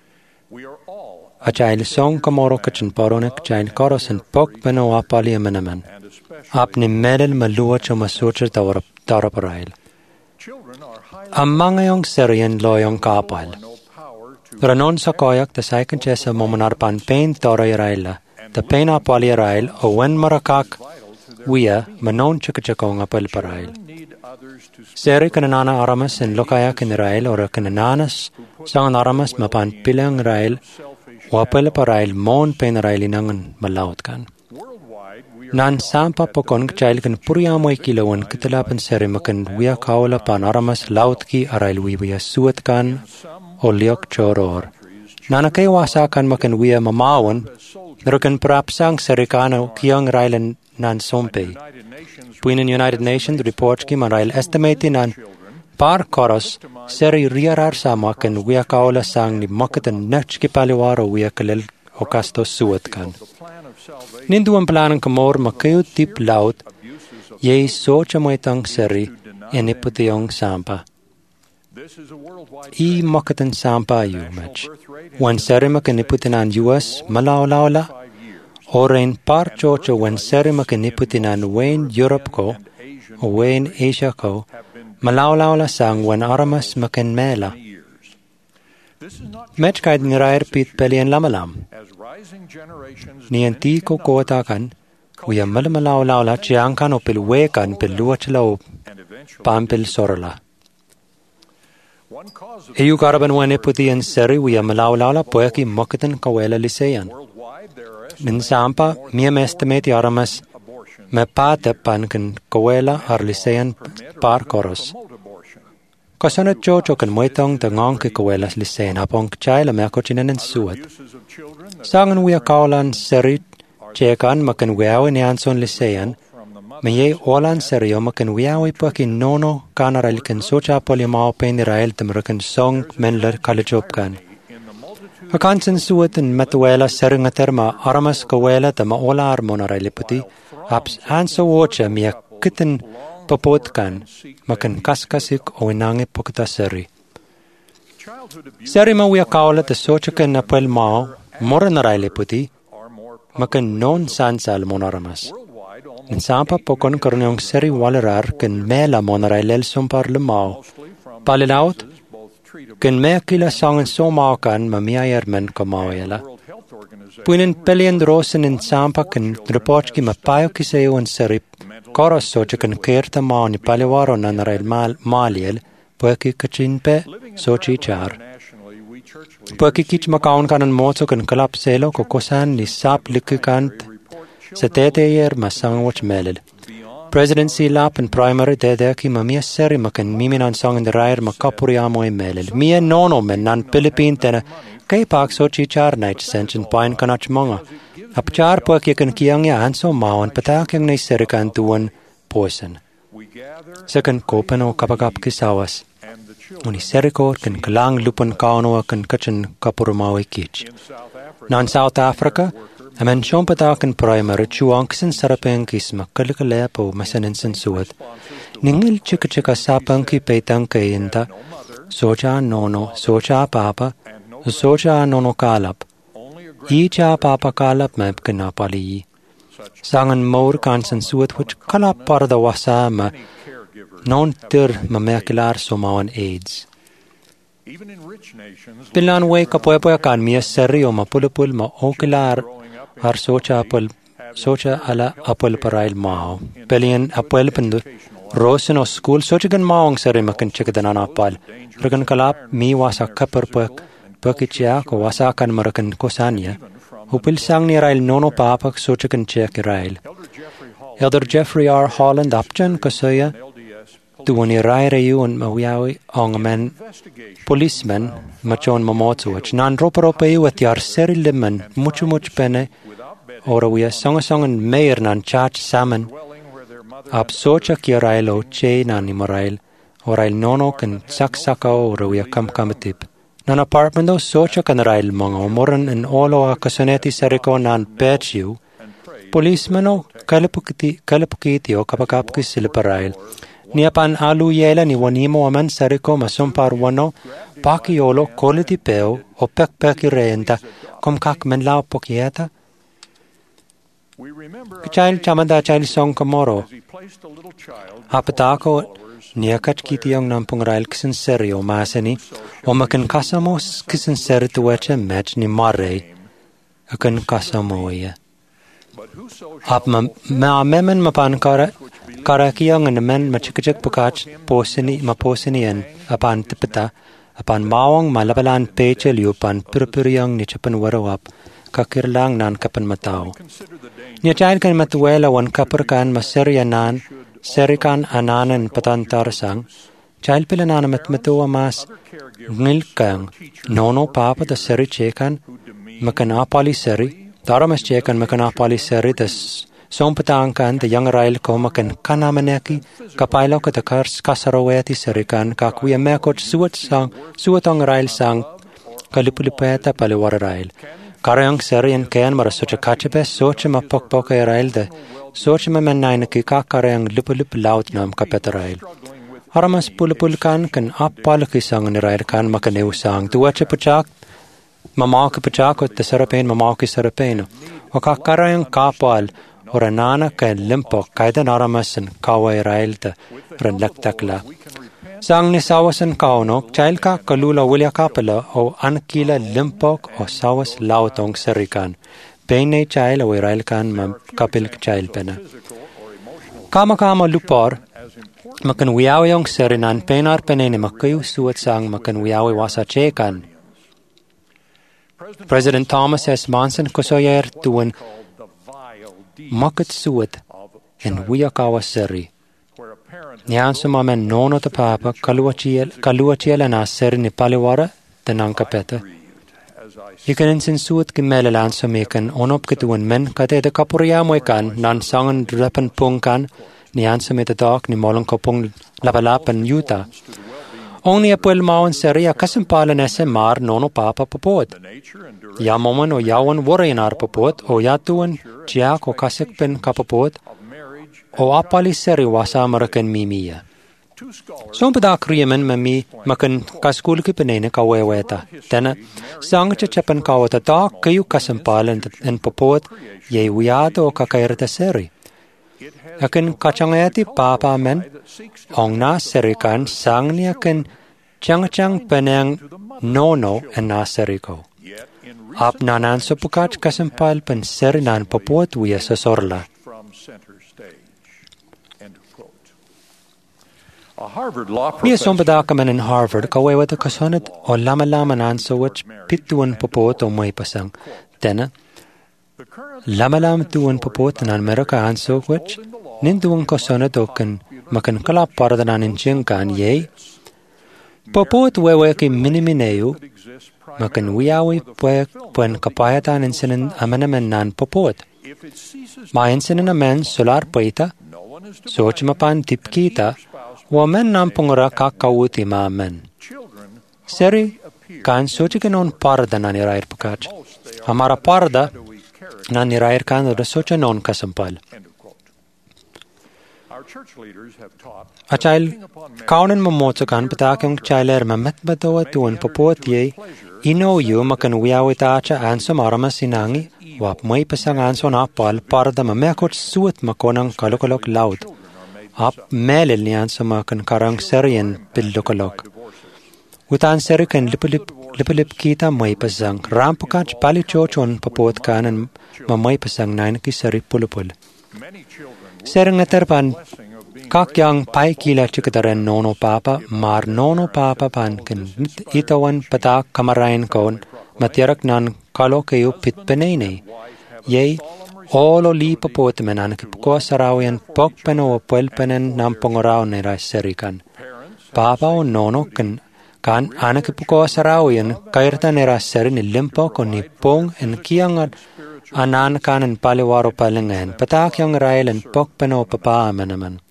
A child song kamoro kachin poronik child koros and pok beno apali amenaman. Apni melil malua chuma socher daraparail. Among ayong Syrian loyong kapal. Ranon sa koyak the second chesa momonarpan pain toroiraila. The pain apali rail o wen marakak wia manon chikachakong apal parail. Seri kananana aramas in lokayak in rail or kanananas sang aramas mapan pilang rail o apal parail mon pain rail inangan malaut kan. Nan sampa pokon child kan puriamoy kilawan kitalapan seri makan wia kaula pan aramas laut ki arail wia suat kan o liok choror. Nanakay wasa kan makan wia mamawan narukan prapsang seri kana kiyang railan nan sompe. Puin in United Nations report ki man rail estimate nan par koros seri riarar sama kan wia kaula sang ni makatan nach ki paliwaro wia kalil o kasto suat kan. Nindu ang planang kamor makayo tip laut, ye socha mo itang seri, eniputiyong sampa. I makatan sampa yu match. Wan seri makaniputinan US, malaw-lawla, orin par chocho wan seri makaniputinan wen Europe ko, o wen Asia ko, malaw-lawla sang wan aramas makanmela. Match kaid nirair pit pelian lamalam. Nianti ko kotakan, kuya malamalaw-lawla chiyangkan o pilwekan piluachalaw pampil sorala. Eyu karaban wane putian seri kuya malaw-lawla poyaki makatan kawela liseyan. Ninsampa miyam estimate aramas me pate pankan kawela ar liseyan par koros. Kasana chocho kan moitong tangong ke kawelas liseyan apong kchaila me akochinan suat. Sangan wia kaulan serit chekan makan wiawi ni anson liseyan, me olan serio makan wiawi pakin nono kanaralikan socha polimao penirail tamrakan song menler kalachopkan. Akansan suat in matuela seringaterma aramas kawela tama ola armonaraliputi, aps anso wocha mia kitten papotkan makan kaskasik o inangi pokta seri. Seri ma wia kaula ta sochakan apel mao Mora naraile puti, makan non sansal monaramas. Ninsampa pokon karnyong seri walarar kan mela monarailel sompar lemao. Palilaut, kan me kila sangan somao kan mamiayarmen kamawela. Puinin pelian rosen ninsampa kan report ki mapayo kisayo an seri koros socha kan kerta mao ni paliwaro na narail maliel, pueki kachinpe sochi char. Pueki kich makaon kanan mozo kan kalap selo ko kosan ni sap likikant sa teteyer masang wach melil. Presidency lap and primary ki mamia seri makan miminan song in the rair makapuri amoy melil. Mia nono men nan Philippine tena kay pak sochi char night sension pain kanach monga. Apchar pueki kan kiyang ya anso maon patakyang na seri kan tuwan poison. Second kopen o kapagap kisawas. Uni serikor kan kalang lupan kaonoa kan kachan kapurumawi kich. Nan South Africa, amen shompata kan primary chuangksin sarapeng kisma kalikalepo masaninsan suat. Ningil chika sapang ki petang kayinta, socha nono, socha papa, socha nono kalap. Icha papa kalap map kanapali. Sangan maur kansan suat which kalap parda wasa ma non tir mamekilar somawan AIDS. Pilan way kapoya kan mia seri o mapulupul ma okilar har socha ala apul parail mao. Pelian apul pendu rosin o school socha gan maong seri makan chikadan apal. Ragan kalap mi wasa kapar pakichya ko wasa kan marakan kosanya. Upil sang ni rail nono papak socha kan chek rail. Elder Jeffrey R. Holland apjan kasaya tuan I rairayu un mawiawi ongamen policemen machon mamotsuach. Nan roparopayu at yar seri liman much pene ora wia songasongan mayor nan church saman ab socha kiarailo che nan imorail orail nono kan saksakao ora wia kamkamatip. Nan apartmento socha kan rail mga omoran en olo a kasoneti seriko nan pechiu policemen kalapukiti o kapakapki siliparail. Niapan alu yela ni wanimo aman seriko masumpar wano paki olo koliti peo o pekpeki reenta komkak menlao pokieta. Child chamanda child song kamoro. Hapatako niakat kitiyong nampung rail kisin serio masani o makan kasamos kisin seritu weche match ni marre akan kasamo ya. Ap memen mapan karakiyang namen machikachik pukach posini en apan tipita apan mawang malabalan pechel yupan purpuriyang ni chapan warawap kakirlang nan kapan matao. Ni child kan matuela wan kapurkan maserianan serikan ananan patantarsang child pilanan matmatuwa mas ngilkang nono papa da seri chekan makanapali seri daramas chekan makanapali seri das sompatangkan the young rail ko makan kanamaneki kapailo ka takars kasaraweti serikan kakwi mekot suatong rail sang kalipulipeta paliwara rail karayang serian ken marasocha kachepe socha mapokpoka rail de socha mamennainaki kakarayang lipulip laut nam kapeta rail aramas pulipulkan kan appalaki sang ni rail kan makaneu sang tuwache puchak mamaki puchak ot serapen mamaki serapeno o kakarayang kapal oranana ka limpo kaidan aramasan kawai rail de ranlaktakla sang ni sawasan kaunok child ka kalula wilya kapala o ankila limpok o sawas lautong serikan pene child o rail kan mam kapil child pena kama lupor makan wiawayong serinan penar penene makayu suat sang makan wiawi wasa chekan. President Thomas S. Monson kusoyer tuan makat suat en wiyakawa seri Nyan sumamen nono te papa kaluachiel na ser ni paliwara tenang kapeta. Ikan sin suat ki melelan sumekan onop ketuan men kate de kapuria moikan nan sangan repen pungkan nyan sumete dak ni molong kopung lapalapan yuta. Ongni apel mawan seria kasimpalan ese mar nono papa popot. Ya moman o yawan warayanar popot o yatuan chiak o kasikpen kapopot o apali seri wasa marakan mimiya. Sompeda kriyaman mami makan kaskul ki penene kaweweta. Tena sang chachapan kawata ta kayu kasimpalan en popot ye wiyata o kakairata seri. Akan kachangayati papa men ongna serikan sang ni akan chang penang nono en na seriko. Ap nanan supukach kasimpal pen serinan popot wiya sa sorla. Niya sompeda kaman in Harvard kawewata kasonat o lama-lama nanso wach pituan popot o may pasang. Tena, lama-lama tuan popot nan meraka anso wach ninduang kasonat o kan makan kalap para danan inchingkan yay. Popot wewe ki minimineyu makan wiyawi puen kapayatan insinin amanamen nan popot. Ma insinin amen solar paita, soch mapan tipkita, wamen nam pungura kakawuti ma men. Seri kan sochi non parda nan irair pakach. Hamara parda nan irair kan socha non kasampal. Achail kaunan mamotsakan patakang chailer mametbatawa tuan popot ye ino yu makan wiyawita acha anso maramas sinangi wap may pasang anso na pal parda mamekot suat makonang kalukalok laut. Ap melil ni anso makan karang serian pillukalok. Utan seri kan lipilip kita may pasang rampukach palichochon popot kanan mamay pasang nain ki seri pulupul. Sering naterpan kakyang pai kila chikataren nono papa mar nono papa pan kan itawan patak kamarain kon matirak nan kalo kayo pitpenene. Yay Olo li papot menan kipuko sarawian pokpen o pelpenen nam pongorao nera serikan. Papa o nono kan anak kipuko sarawian kairta nera serin limpo ko ni pong en kiangan anan kanan paliwaro palengen patak yang railen pokpen o papa amenaman.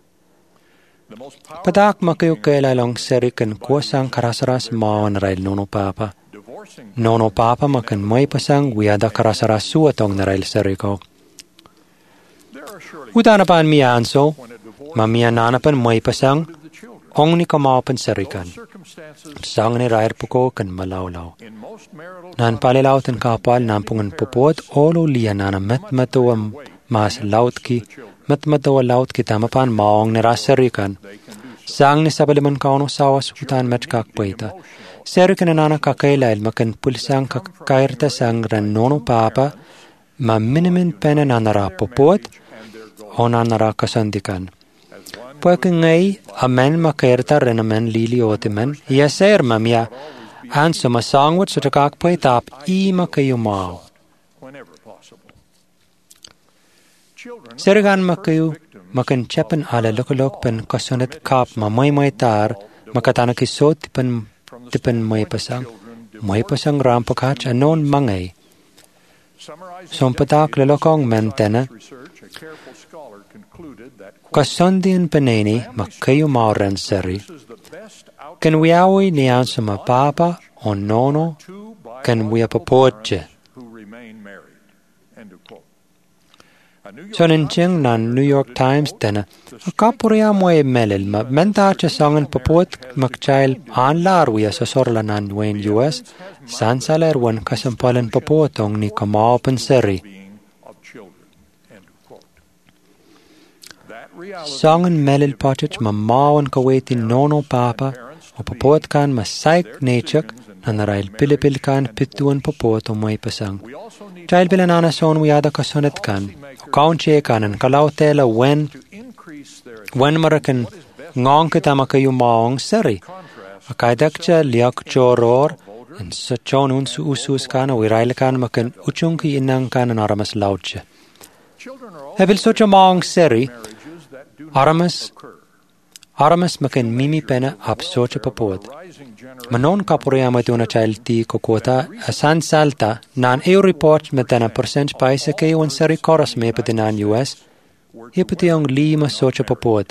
Patak makayo kailalong serikan kuasang karasaras mawan rail nono papa. Nono papa makan may pasang wiyada karasaras suatong na rail seriko. Utanapan miyanso, mamiyananapan may pasang, ong ni kamapan serikan. Sang ni rair puko kan malawlaw. Nan palilaw tan kapal nampungan pupot, olo liya nana matmatuwa mas lautki, matmatuwa lautki tamapan maong ni raserikan. Sang ni sabaliman kauno sawas utan matchkakpaita. Serikan nana kakailail makan pulsang kakairta sang ran nono papa, ma minimin pena nanara popot, o nanara kasandikan. Pweke ngay, amen makairta renamen lili otimen, iya ser mamia, anso masangwat sa takakpaitap, i makayumao. Serikan makayu, makan chepen ala lukulok pen kasunat kap mamay tar, makatanakisot tipen may pasang rampakach anon mangay. Sompatak lalokong mentena, kasundin paneni makayo mauran seri, kan wiawi niyan sa mapapa o nono, kan wiapapotje. Soninching nan New York Times tena, kapurya mo melil ma menta cha sangan papot makchail anlar wiya sa sorla nan Wayne US, sansaler wan kasampalan papotong ni kamaopan seri. Sangan melil pachich mamawan kawetin nono papa o papot kan masaik nachak na narail pilipil kan pituan papot o may pasang. Child bilanana son wiyada kasunat kan, kaunche kanan kalautela wen marakan ngong kitama kayo maong seri. Akaidakcha liak choror and sa chonun su usus kan o irail kan makan uchungki inang kanan aramas lautche. Hebil socha maong seri, aramas makan mimi pena ap socha papod. Manon kapuriyama ito na child ti kokota asan salta nan EU report metana percent paisa kayo ang sari koras may patinan US, ipati ang 5 socha papod.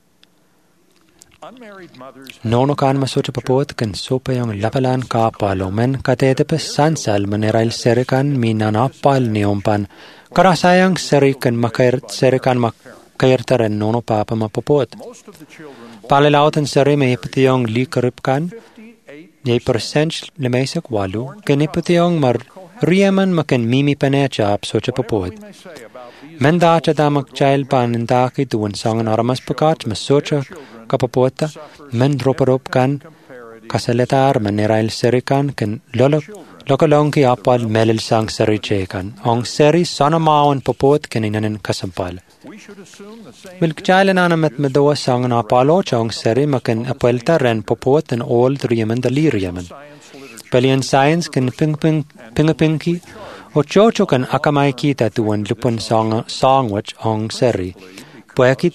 Nono kan masocha papod kan sopa yung lapalan kapalo men katetepes sansal manerail seri kan minanapal niompan karasayang seri kan makairtaren nono papa mapapod. Palilautan seri may ipati yung likarip kan, yay percent limaisak 8, kan ipati yung riyaman makan mimi panecha ap socha papod. Mendacha damak child panindaki tuwan sangan aramas pakat masocha kapapota, men droparop kan kasaletar manerail seri kan lokalong ki apal melil sang seri chekan. Ong seri sana mawan papot kaninanin kasampal. Milkchailan anamet medawa sang napalo chong seri makan apelta ren popot and old riyaman daliriyaman. Pelian science kan pingapinki o chocho kan akamay kita tuwan lupon songwach ong seri. Pueki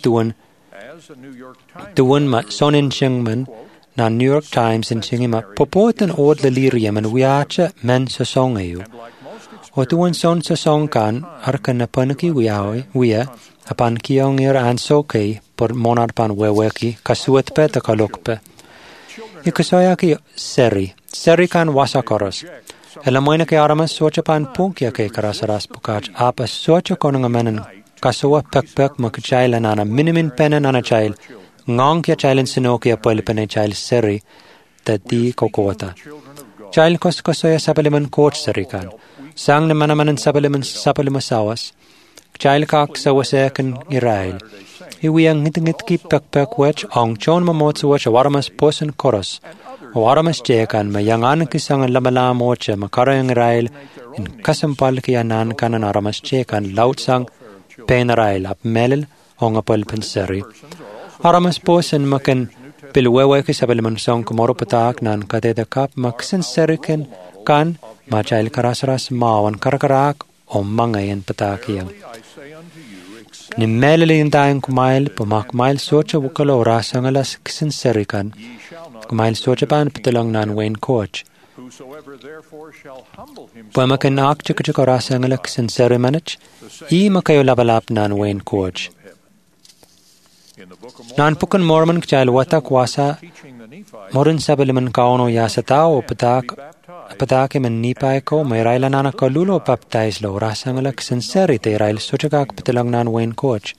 tuwan ma sonin siyangman na New York Times in siyangima popot and old daliriyaman wiacha men sa songayo. O tuwan son sa song kan arkan na panaki wiya apan kiyong anso kay por monar pan weweki kasuat pe ta kalokpe. Ikasoya ki seri kan wasakoros. Elamoy na kay aramas socha pan punkya kay karasaras pukach apas socha konang amanan kasua pekpek makachayla nana minimin pena nana chayl ngong kya chaylan sinokia pwelipanay chayl seri ta di kokota. Chayl koskosoya sapaliman coach seri kan. Sang naman sapalimasawas. Chayl kak sa wasekan irail. Iwiyang ngit ki pek wech ang chon mamotsa wech awaramas posan koros. Awaramas jekan mayangan kisangan lamalam ocha makarayang irail in kasampal kiyanan kanan aramas jekan lautsang pen irail ap melil ong apal penseri. Aramas posan makan pilwewe kisabaliman song kumoro patak nan kateta kap maksin seriken kan ma chayl karasaras mawan karakarak o mga yan patakiyang. Ni melilin tayong kumail, pumakmail socha wukalo rasang alas kisinserikan, kumail socha pan patulang nan Wayne Coach. Puemakin akchikachiko rasang alas kisinserimanich, makayo labalap nan Wayne Coach. Nan pukan morman kchayal watak wasa, morin sabaliman kauno yasa tao patake man nipay ko may raila nana kalulo baptize lo rasang alas kisinseri te rail socha kak patulang nan Wayne Coach.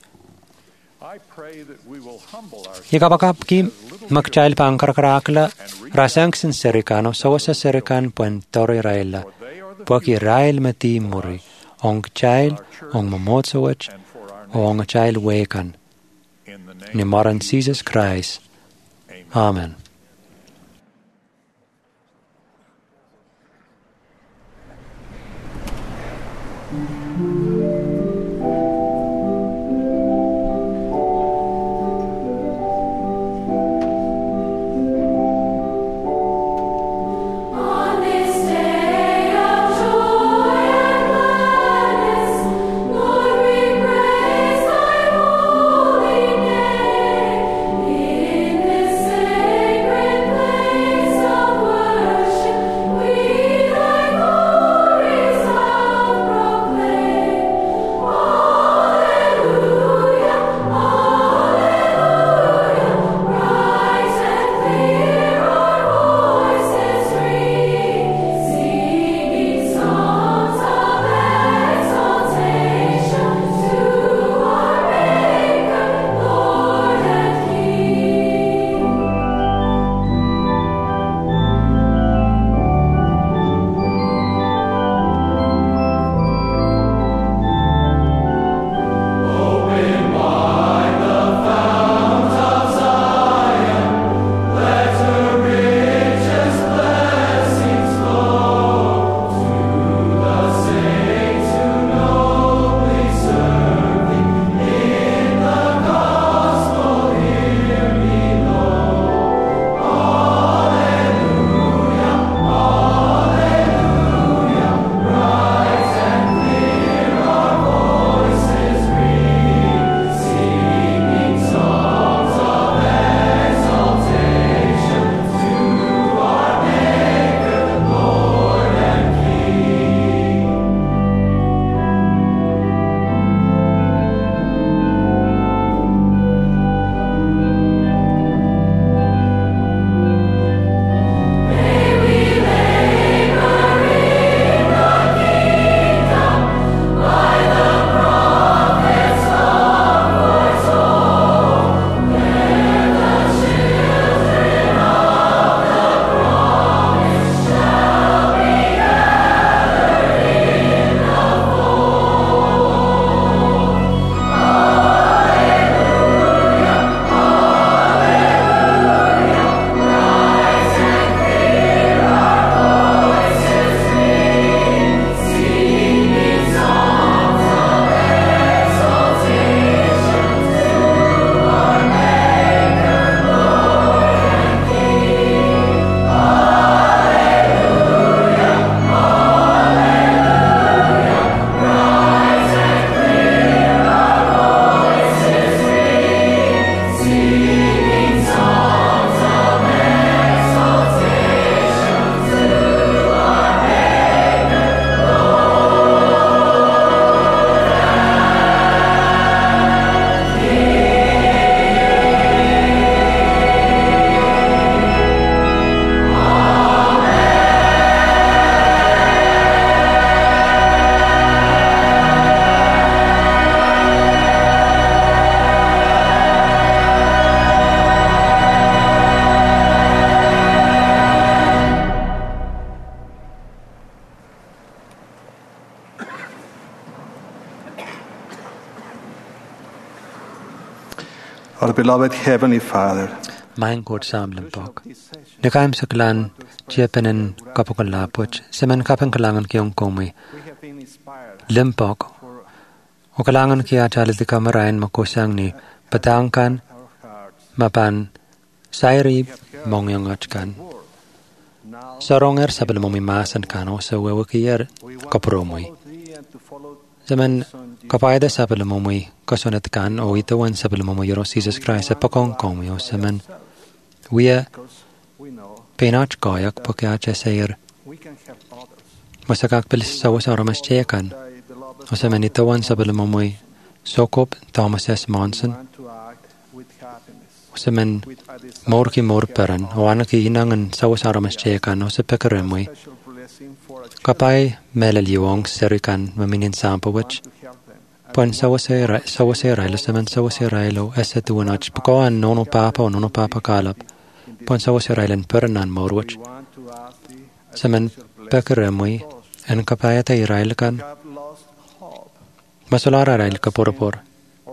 Yakapakap ki magchayal pang karakarakla rasang kisinseri sawasa serikan puen tori raila, puaki rail mati muri, ong kchayal, ong mamotsawach, o ong kchayal wekan. Ni maran Jesus Christ. Amen. Our beloved Heavenly Father, Mein Gott samlimpok. Nakaim sa klan, Jepenin kapukan lapoch, semen kapang kalangan kiyong kumi. Limpok, o kalangan kiya chaliti kamarayan makusang ni patangkan, mapan, sairi mongyong achkan. Sa ronger sa balmomi masan kano sa wewakiyar kapromoy. Zaman kapayda sebelum umui kasonatkan o itawan sebelum umui Yoro Jesus Christ pakong komio zaman wia penach kayak pakacha sayr masakak bilis sawas aramas chekan o zaman itawan sebelum umui Sokop Thomas S. Monson o zaman morki morperan o anaki inangan sawas aramas chekan o sa pekaremui Kapay melaliwang serikan maminin sampawach. Pon sawasera saman sawasera lo esetuanach pakawan nono papa kalap. Pon sawasera len peranan morwach. Saman pekaremui en kapayata irailkan. Masolara rail kaporapor.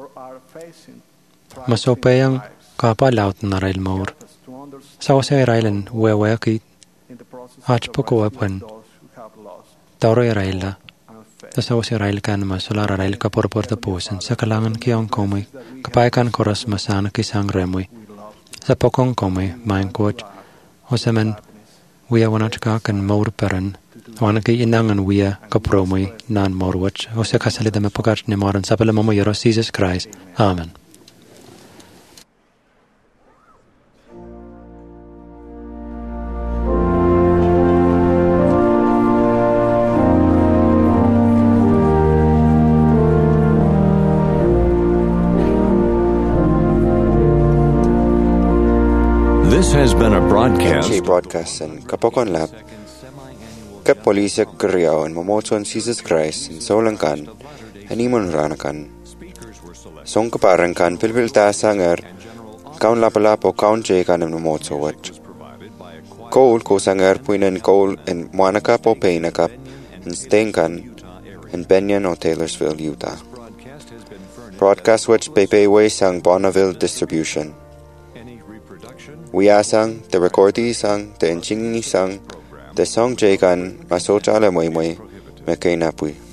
Masopayang kapalaut na rail mor. Sawasera len weweki. Ach pakawapan. Tauro Iraila, tasawos Irail kan masolar Irail ka por tapusin sa kalangan kiyang komoy, kapaykan koras masana kisang remoy. Sa pokong komoy, maing coach, o sa man, wiya wanachka kan maur peran, wanaki inangan wiya kapromoy nan morwach, o sa kasalida me pagkat ni moran sa palamamo Yoro Jesus Christ. Amen. This has been a broadcast. Broadcast and Kapokon Lab. Kap Polisa Kriao and Momoton Jesus Christ in Solankan and Imon Ranakan. Song Kaparankan Pilpilta Sanger, Count Lapalapo, Count Jakan and Momoto Watch. Coal Ko Sanger Puinan Coal and Moanaka Popainakap and Stainkan and Benyon o Taylorsville, Utah. Broadcast which Pepe Way sang Bonneville Distribution. We sang, the recordee sang, the enchinging sang, the song Jagan, Masota Alamoy, Mekay Napui.